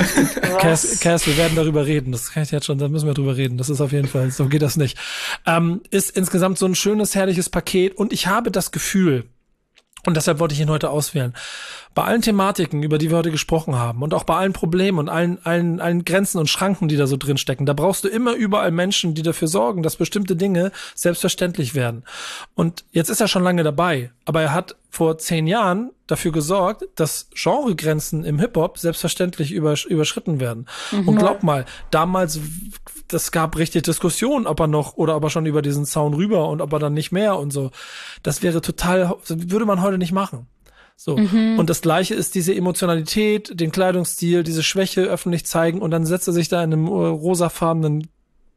Cass, Cass, wir werden darüber reden. Das kann ich jetzt schon, da müssen wir drüber reden. Das ist auf jeden Fall, so geht das nicht. Ähm, ist insgesamt so ein schönes, herrliches Paket und ich habe das Gefühl, und deshalb wollte ich ihn heute auswählen, bei allen Thematiken, über die wir heute gesprochen haben und auch bei allen Problemen und allen, allen, allen Grenzen und Schranken, die da so drin stecken, da brauchst du immer überall Menschen, die dafür sorgen, dass bestimmte Dinge selbstverständlich werden. Und jetzt ist er schon lange dabei, aber er hat vor zehn Jahren dafür gesorgt, dass Genregrenzen im Hip-Hop selbstverständlich übersch- überschritten werden. Mhm. Und glaub mal, damals, das gab richtig Diskussionen, ob er noch oder ob er schon über diesen Zaun rüber und ob er dann nicht mehr und so. Das wäre total, würde man heute nicht machen. So. Mhm. Und das Gleiche ist diese Emotionalität, den Kleidungsstil, diese Schwäche öffentlich zeigen und dann setzt er sich da in einem äh, rosafarbenen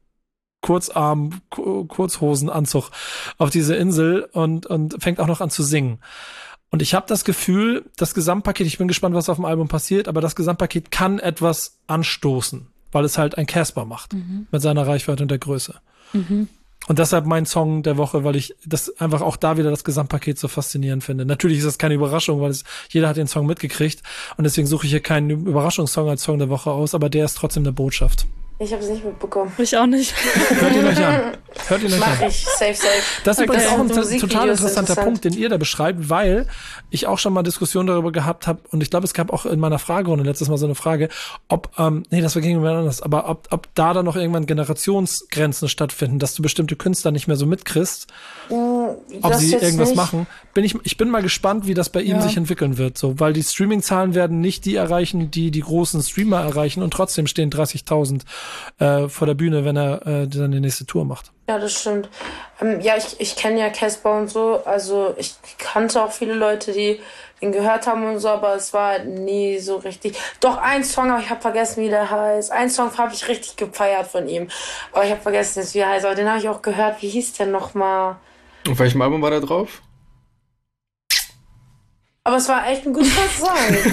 Kurzarm, K- Kurzhosenanzug auf diese Insel und, und fängt auch noch an zu singen. Und ich habe das Gefühl, das Gesamtpaket, ich bin gespannt, was auf dem Album passiert, aber das Gesamtpaket kann etwas anstoßen, weil es halt ein Casper macht, mhm. mit seiner Reichweite und der Größe. Mhm. Und deshalb mein Song der Woche, weil ich das einfach auch da wieder das Gesamtpaket so faszinierend finde. Natürlich ist das keine Überraschung, weil es, jeder hat den Song mitgekriegt und deswegen suche ich hier keinen Überraschungssong als Song der Woche aus, aber der ist trotzdem eine Botschaft. Ich habe es nicht mitbekommen. Ich auch nicht. Hört ihn euch an. Hört ihn euch Mach an. ich. Safe, safe. Das ist Okay. übrigens auch ein Das sind total Musikvideos interessanter interessant. Punkt, den ihr da beschreibt, weil ich auch schon mal Diskussionen darüber gehabt habe und ich glaube, es gab auch in meiner Fragerunde letztes Mal so eine Frage, ob, ähm, nee, das war gegenüber anders, aber ob, ob da dann noch irgendwann Generationsgrenzen stattfinden, dass du bestimmte Künstler nicht mehr so mitkriegst, ob Das sie jetzt irgendwas nicht. machen. Bin ich, ich bin mal gespannt, wie das bei ihm Ja. sich entwickeln wird, so, weil die Streaming-Zahlen werden nicht die erreichen, die die großen Streamer erreichen und trotzdem stehen dreißigtausend äh, vor der Bühne, wenn er äh, dann die nächste Tour macht. Ja, das stimmt. Ähm, ja, ich, ich kenne ja Casper und so. Also ich kannte auch viele Leute, die den gehört haben und so, aber es war halt nie so richtig. Doch, ein Song, aber ich habe vergessen, wie der heißt. Ein Song habe ich richtig gefeiert von ihm. Aber ich habe vergessen, wie er heißt. Aber den habe ich auch gehört. Wie hieß der nochmal? Auf welchem Album war der drauf? Aber es war echt ein guter Song.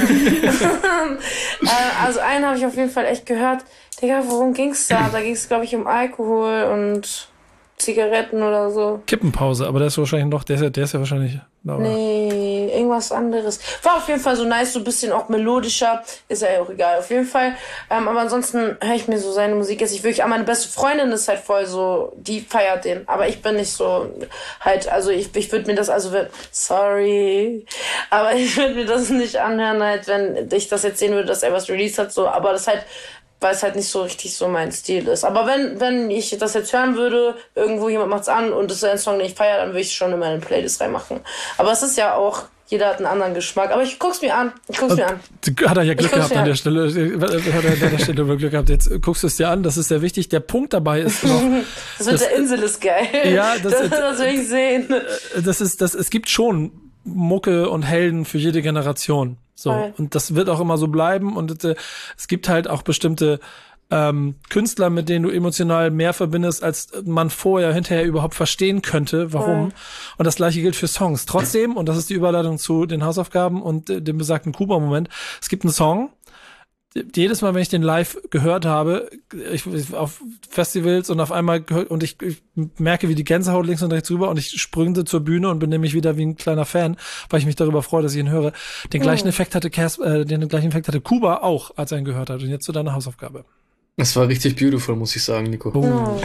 äh, also einen habe ich auf jeden Fall echt gehört. Digga, worum ging's da? Da ging's, glaube ich, um Alkohol und Zigaretten oder so. Kippenpause, aber der ist wahrscheinlich noch, der ist ja, der ist ja wahrscheinlich. Aber Nee, irgendwas anderes. War auf jeden Fall so nice, so ein bisschen auch melodischer. Ist ja auch egal, auf jeden Fall. Ähm, aber ansonsten höre ich mir so seine Musik jetzt nicht wirklich an. Meine beste Freundin ist halt voll so, die feiert den. Aber ich bin nicht so halt, also ich, ich würde mir das, also wenn, sorry, aber ich würde mir das nicht anhören, halt, wenn ich das jetzt sehen würde, dass er was released hat, so. Aber das halt, weil es halt nicht so richtig so mein Stil ist. Aber wenn wenn ich das jetzt hören würde, irgendwo jemand macht's an und das ist ein Song, den ich feiere, dann würde ich es schon in meine Playlist reinmachen. Aber es ist ja auch, jeder hat einen anderen Geschmack. Aber ich guck's mir an. Ich guck's mir an. Hat er ja Glück gehabt an der an. Stelle. Hat er an der Stelle Glück gehabt. Jetzt guckst du es dir an. Das ist sehr wichtig. Der Punkt dabei ist noch. Das mit das, der Insel ist geil. Ja, das, das, das will ich sehen. Das ist, das, es gibt schon Mucke und Helden für jede Generation. So. Voll. Und das wird auch immer so bleiben. Und äh, es gibt halt auch bestimmte ähm, Künstler, mit denen du emotional mehr verbindest, als man vorher, hinterher überhaupt verstehen könnte, warum. Ja. Und das Gleiche gilt für Songs. Trotzdem, und das ist die Überleitung zu den Hausaufgaben und äh, dem besagten Kuba-Moment, es gibt einen Song, jedes Mal, wenn ich den live gehört habe, ich, ich auf Festivals und auf einmal gehört, und ich, ich merke, wie die Gänsehaut links und rechts rüber und ich sprüngte zur Bühne und bin nämlich wieder wie ein kleiner Fan, weil ich mich darüber freue, dass ich ihn höre. Den gleichen Effekt hatte Cas, äh, den gleichen Effekt hatte Kuba auch, als er ihn gehört hat. Und jetzt zu deiner Hausaufgabe. Das war richtig beautiful, muss ich sagen, Nico. Oh. Oh,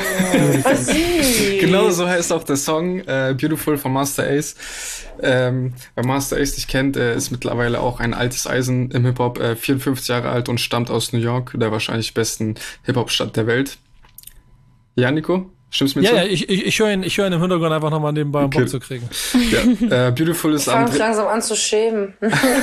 Genau so heißt auch der Song, äh, Beautiful von Master Ace. Ähm, wer Master Ace nicht kennt, er ist mittlerweile auch ein altes Eisen im Hip-Hop, äh, vierundfünfzig Jahre alt und stammt aus New York, der wahrscheinlich besten Hip-Hop-Stadt der Welt. Ja, Nico? Stimmt's mir ja, zu? Ja, ich, ich, ich höre ihn, ich höre ihn im Hintergrund einfach nochmal nebenbei, um Okay. Bock zu kriegen. Ja, äh, Beautiful ist ich am fange langsam an zu schämen.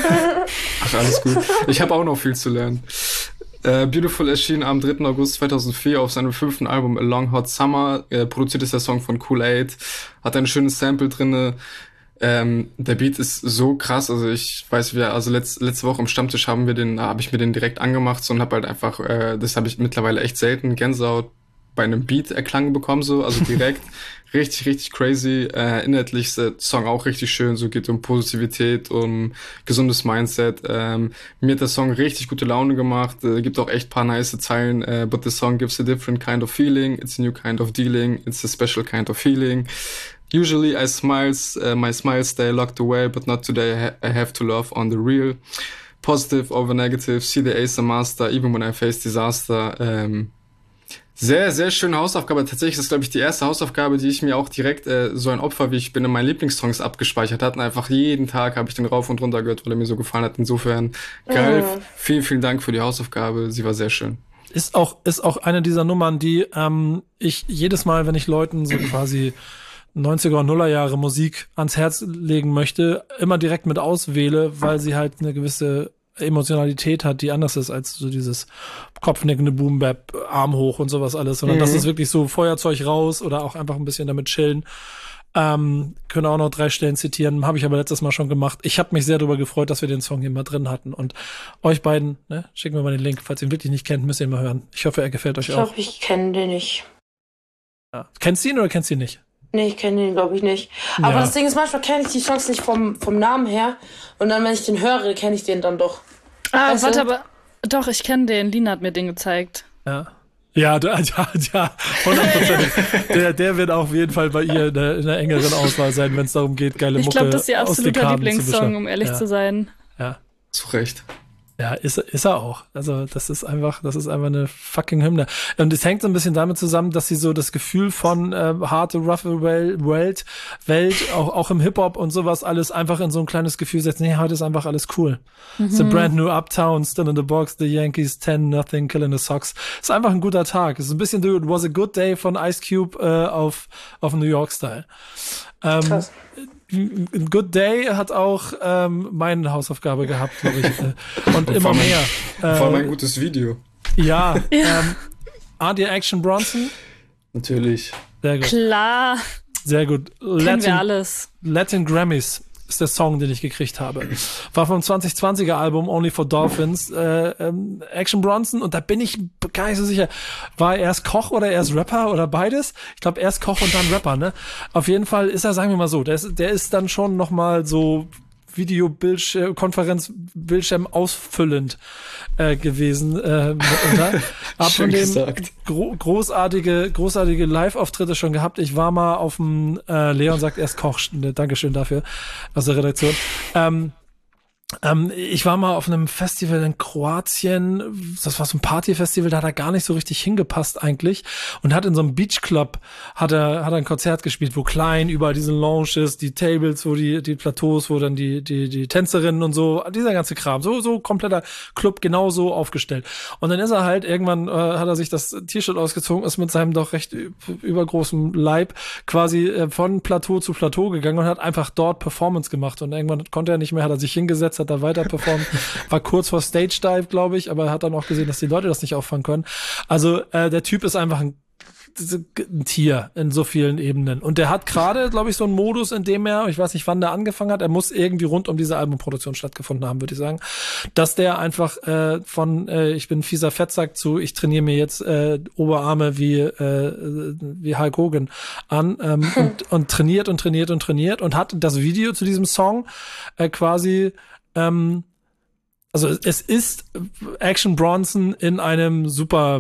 Ach, alles gut. Ich habe auch noch viel zu lernen. Uh, Beautiful erschien am dritten August zweitausendvier auf seinem fünften Album A Long Hot Summer. Uh, produziert ist der Song von Kool-Aid. Hat ein schönes Sample drinne. Ähm, der Beat ist so krass. Also ich weiß, wir also letzt, letzte Woche im Stammtisch haben wir den, habe ich mir den direkt angemacht so, und habe halt einfach, äh, das habe ich mittlerweile echt selten, Gänsehaut bei einem Beat erklang bekommen, so, also direkt. Richtig, richtig crazy. Äh, inhaltlich ist der Song auch richtig schön. So geht um Positivität, um gesundes Mindset. Ähm, mir hat der Song richtig gute Laune gemacht. Äh, gibt auch echt paar nice Zeilen. Äh, but the song gives a different kind of feeling. It's a new kind of dealing. It's a special kind of feeling. Usually I smiles, uh, my smiles stay locked away, but not today. I, ha- I have to love on the real. Positive over negative. See the ace a master, even when I face disaster. Ähm, Sehr, sehr schöne Hausaufgabe. Tatsächlich ist das, glaube ich, die erste Hausaufgabe, die ich mir auch direkt äh, so ein Opfer, wie ich bin, in meinen Lieblingssongs abgespeichert hatte. Und einfach jeden Tag habe ich den rauf und runter gehört, weil er mir so gefallen hat. Insofern, geil. Mhm. Vielen, vielen Dank für die Hausaufgabe. Sie war sehr schön. Ist auch, ist auch eine dieser Nummern, die ähm, ich jedes Mal, wenn ich Leuten so quasi neunziger und Nullerjahre Musik ans Herz legen möchte, immer direkt mit auswähle, weil sie halt eine gewisse Emotionalität hat, die anders ist als so dieses kopfnickende Boom-Bap, Arm hoch und sowas alles, sondern mhm. das ist wirklich so Feuerzeug raus oder auch einfach ein bisschen damit chillen. Ähm, können auch noch drei Stellen zitieren, habe ich aber letztes Mal schon gemacht. Ich habe mich sehr darüber gefreut, dass wir den Song hier mal drin hatten und euch beiden, ne, schicken wir mal den Link, falls ihr ihn wirklich nicht kennt, müsst ihr ihn mal hören. Ich hoffe, er gefällt euch ich auch. Ich glaube, ich kenne den nicht. Ja. Kennst du ihn oder kennst du ihn nicht? Nee, ich kenne den, glaube ich, nicht. Aber ja. Das Ding ist, manchmal kenne ich die Songs nicht vom, vom Namen her. Und dann, wenn ich den höre, kenne ich den dann doch. Ah, weißt warte, du? aber doch, ich kenne den. Lina hat mir den gezeigt. Ja. Ja, ja, ja, hundertprozentig. der, der wird auf jeden Fall bei ihr in der, in der engeren Auswahl sein, wenn es darum geht, geile Mucke Ich glaube, das ist ihr absoluter Lieblingssong, um ehrlich ja. zu sein. Ja. Zu Recht. Ja, ist, ist er auch. Also das ist einfach, das ist einfach eine fucking Hymne. Und es hängt so ein bisschen damit zusammen, dass sie so das Gefühl von äh, harte, roughe Welt, Welt, auch, auch im Hip-Hop und sowas alles einfach in so ein kleines Gefühl setzt. Nee, heute ist einfach alles cool. Mhm. It's a brand new uptown, still in the box, the Yankees, ten, nothing, killing the Sox. Ist einfach ein guter Tag. Ist ein bisschen It was a good day von Ice Cube äh, auf, auf New York-Style. Ähm, Krass. Good Day hat auch ähm, meine Hausaufgabe gehabt, glaube ich. Äh, und, und immer mehr. Vor allem ein gutes Video. Ja. ja. Ähm, Aren't you Action Bronson? Natürlich. Sehr gut. Klar. Sehr gut. Kennen Latin, wir alles. Latin Grammys ist der Song, den ich gekriegt habe. War vom zwanzig zwanziger Album Only for Dolphins. Äh, ähm, Action Bronson, und da bin ich gar nicht so sicher, war er erst Koch oder erst Rapper oder beides? Ich glaube erst Koch und dann Rapper, ne? Auf jeden Fall ist er, sagen wir mal so, der ist, der ist dann schon nochmal so Videobildschirm, Konferenzbildschirm ausfüllend äh, gewesen. Äh, hab von dem gro- großartige, großartige Live-Auftritte schon gehabt. Ich war mal auf dem, äh, Leon sagt erst Koch, Dankeschön dafür, aus der Redaktion. Ähm, Ähm, ich war mal auf einem Festival in Kroatien, das war so ein Partyfestival, da hat er gar nicht so richtig hingepasst eigentlich und hat in so einem Beachclub hat er hat er ein Konzert gespielt, wo klein überall diese Lounges, die Tables, wo die die Plateaus, wo dann die die die Tänzerinnen und so, dieser ganze Kram, so so kompletter Club genau so aufgestellt. Und dann ist er halt irgendwann äh, hat er sich das T-Shirt ausgezogen, ist mit seinem doch recht übergroßen Leib quasi äh, von Plateau zu Plateau gegangen und hat einfach dort Performance gemacht und irgendwann konnte er nicht mehr, hat er sich hingesetzt, hat er weiter performt, war kurz vor Stage Dive, glaube ich, aber er hat dann auch gesehen, dass die Leute das nicht auffangen können. Also äh, der Typ ist einfach ein, ein Tier in so vielen Ebenen. Und der hat gerade, glaube ich, so einen Modus, in dem er, ich weiß nicht, wann der angefangen hat, er muss irgendwie rund um diese Albumproduktion stattgefunden haben, würde ich sagen, dass der einfach äh, von äh, ich bin ein fieser Fettsack zu ich trainiere mir jetzt äh, Oberarme wie äh, wie Hulk Hogan an ähm, und, und trainiert und trainiert und trainiert und hat das Video zu diesem Song äh, quasi Ähm, also es ist Action Bronson in einem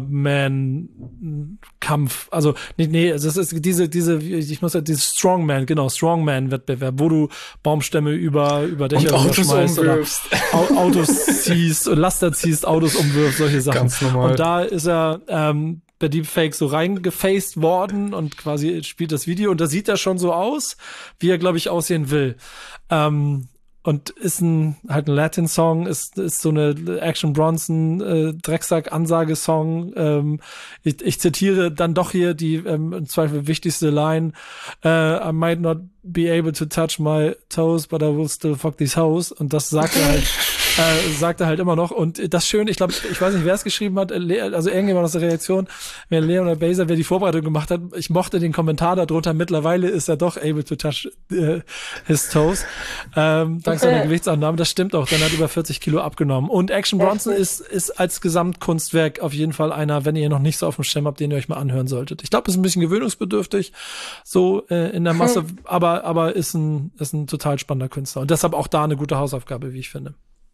Superman-Kampf. Also nee, nee, es ist diese, diese, ich muss ja, dieses Strongman, genau, Strongman-Wettbewerb, wo du Baumstämme über, über Dächer schmeißt oder Au- Autos ziehst und Laster ziehst, Autos umwirfst, solche Sachen. Ganz normal. Und da ist er ähm, per Deepfake so reingefaced worden und quasi spielt das Video und da sieht er schon so aus, wie er, glaube ich, aussehen will. Ähm, Und ist ein halt ein Latin-Song, ist ist so eine Action Bronson äh, Drecksack-Ansage-Song. Ähm, ich, ich zitiere dann doch hier die ähm, im Zweifel wichtigste Line: uh, I might not be able to touch my toes, but I will still fuck these hoes. Und das sagt er halt, äh, sagt er halt immer noch. Und das Schöne, ich glaube, ich weiß nicht, wer es geschrieben hat, also irgendjemand aus der Reaktion, wer Leon oder Baser, wer die Vorbereitung gemacht hat, ich mochte den Kommentar darunter. Mittlerweile ist er doch able to touch äh, his toes. Ähm, dank seiner Gewichtsannahme. Das stimmt auch. Dann hat er über vierzig Kilo abgenommen. Und Action Bronson ist, ist als Gesamtkunstwerk auf jeden Fall einer, wenn ihr noch nicht so auf dem Schirm habt, den ihr euch mal anhören solltet. Ich glaube, ist ein bisschen gewöhnungsbedürftig, so äh, in der Masse, aber, aber ist ein, ist ein total spannender Künstler. Und deshalb auch da eine gute Hausaufgabe, wie ich finde.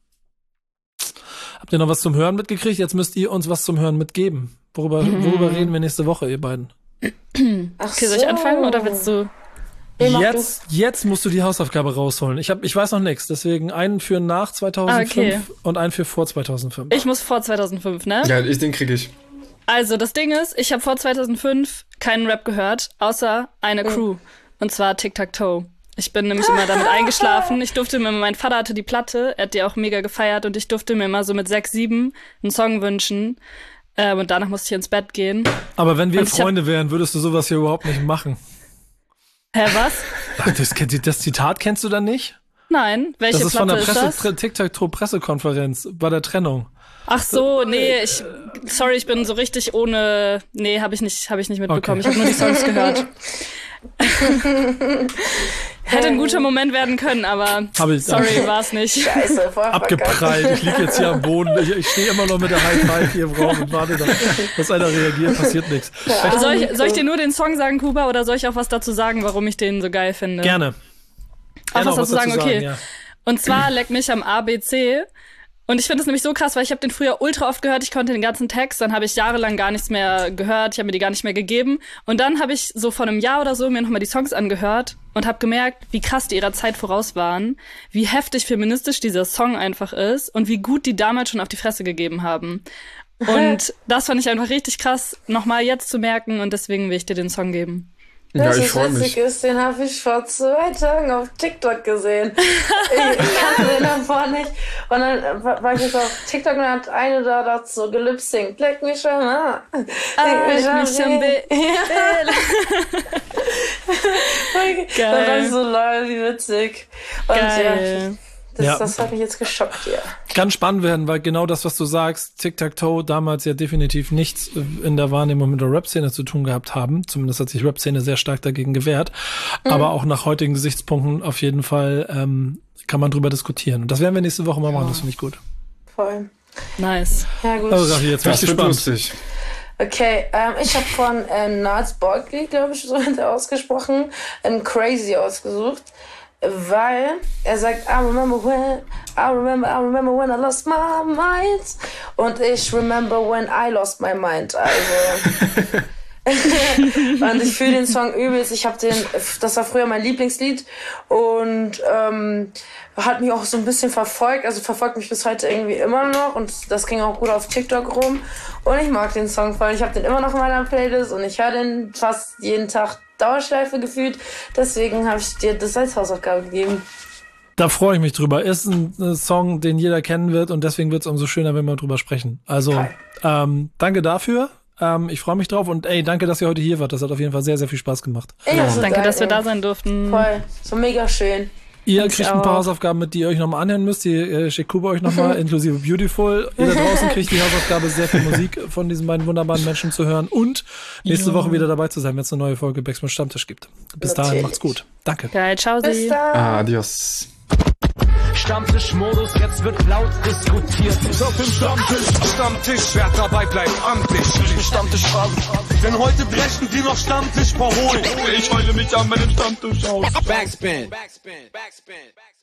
Habt ihr noch was zum Hören mitgekriegt? Jetzt müsst ihr uns was zum Hören mitgeben. Worüber, worüber reden wir nächste Woche, ihr beiden? Ach okay, soll ich anfangen oder willst du? Jetzt, jetzt musst du die Hausaufgabe rausholen. Ich hab, ich weiß noch nichts, deswegen einen für nach zweitausendfünf ah, okay. und einen für vor zweitausendfünf. Ich muss vor zweitausendfünf, ne? Ja, ich, den krieg ich. Also, das Ding ist, ich habe vor zweitausendfünf keinen Rap gehört, außer eine Crew. Und zwar Tic-Tac-Toe. Ich bin nämlich immer damit eingeschlafen. Ich durfte mir, mein Vater hatte die Platte, er hat die auch mega gefeiert und ich durfte mir immer so mit sechs, sieben einen Song wünschen. Äh, und danach musste ich ins Bett gehen. Aber wenn wir Freunde hab... wären, würdest du sowas hier überhaupt nicht machen. Hä, was? Ach, das, das Zitat kennst du dann nicht? Nein, welche das ist Platte von der Presse, ist das? Tic-Tac-Toe-Pressekonferenz bei der Trennung. Ach so, nee, ich, sorry, ich bin so richtig ohne, nee, habe ich nicht, habe ich nicht mitbekommen. Okay. Ich habe nur die Songs gehört. Hätte ein guter Moment werden können, aber ich, sorry, war es nicht. Scheiße, voll abgeprallt. Ich liege jetzt hier am Boden. Ich, ich stehe immer noch mit der High Five hier im Raum und warte, dass, dass einer reagiert. Passiert nichts. Ja, soll, ich, soll ich dir nur den Song sagen, Kuba, oder soll ich auch was dazu sagen, warum ich den so geil finde? Gerne. Auch Gerne was dazu sagen, okay. Sagen, ja. Und zwar Leck mich am A B C. Und ich finde es nämlich so krass, weil ich habe den früher ultra oft gehört, ich konnte den ganzen Text, dann habe ich jahrelang gar nichts mehr gehört, ich habe mir die gar nicht mehr gegeben. Und dann habe ich so vor einem Jahr oder so mir nochmal die Songs angehört und habe gemerkt, wie krass die ihrer Zeit voraus waren, wie heftig feministisch dieser Song einfach ist und wie gut die damals schon auf die Fresse gegeben haben. Und das fand ich einfach richtig krass, nochmal jetzt zu merken und deswegen will ich dir den Song geben. Ja, das ich freue mich. Witzig ist, den habe ich vor zwei Tagen auf TikTok gesehen. Ich, ich kannte den davor nicht. Und dann war ich jetzt auf TikTok und dann hat eine da dazu gelipsingt. Leck mich schon an. Leck mich schon Geil. Dann war ich so, lol, wie witzig. Und Geil. ja, das, Ja. das hat mich jetzt geschockt hier. Kann spannend werden, weil genau das, was du sagst, Tic-Tac-Toe damals ja definitiv nichts in der Wahrnehmung mit der Rap-Szene zu tun gehabt haben. Zumindest hat sich Rap-Szene sehr stark dagegen gewehrt. Mhm. Aber auch nach heutigen Gesichtspunkten auf jeden Fall ähm, kann man drüber diskutieren. Und das werden wir nächste Woche mal machen, das finde ich gut. Voll. Nice. Ja, gut. Also Rafi, jetzt bin ich Das wird gespannt. lustig. Okay, ähm, ich habe von ähm, Nars Barkley, glaube ich, so hat er ausgesprochen, ein Crazy ausgesucht. weil er sagt, I remember when, I remember, I remember when I lost my mind. Und ich remember when I lost my mind. Also... und ich fühle den Song übelst. Ich habe den, das war früher mein Lieblingslied und ähm, hat mich auch so ein bisschen verfolgt, also verfolgt mich bis heute irgendwie immer noch und das ging auch gut auf TikTok rum und ich mag den Song voll. Ich habe den immer noch in meiner Playlist und ich höre den fast jeden Tag Dauerschleife gefühlt. Deswegen habe ich dir das als Hausaufgabe gegeben. Da freue ich mich drüber. Ist ein, ein Song, den jeder kennen wird und deswegen wird es umso schöner, wenn wir drüber sprechen. Also ähm, danke dafür. Ähm, ich freue mich drauf und ey, danke, dass ihr heute hier wart. Das hat auf jeden Fall sehr, sehr viel Spaß gemacht. Ja, ja, so danke, geil, dass wir ey. da sein durften. Voll, so mega schön. Ihr Ich kriegt ein paar auch. Hausaufgaben mit, die ihr euch nochmal anhören müsst. Die äh, schickt Kuba euch nochmal, inklusive Beautiful. Ihr da draußen kriegt die Hausaufgabe, sehr viel Musik von diesen beiden wunderbaren Menschen zu hören und nächste Jo. Woche wieder dabei zu sein, wenn es eine neue Folge Backspin Stammtisch gibt. Bis dahin, Natürlich. macht's gut. Danke. Geil, ciao, Bis Sie. dann. Adios. Stammtischmodus, jetzt wird laut diskutiert. Ist auf dem Stammtisch, Stammtisch, wer dabei bleibt, amtlich. Stammtischphase, denn heute brechen die noch Stammtisch verholen. Ich heule mich an meinem Stammtisch aus. Backspin. Backspin. Backspin.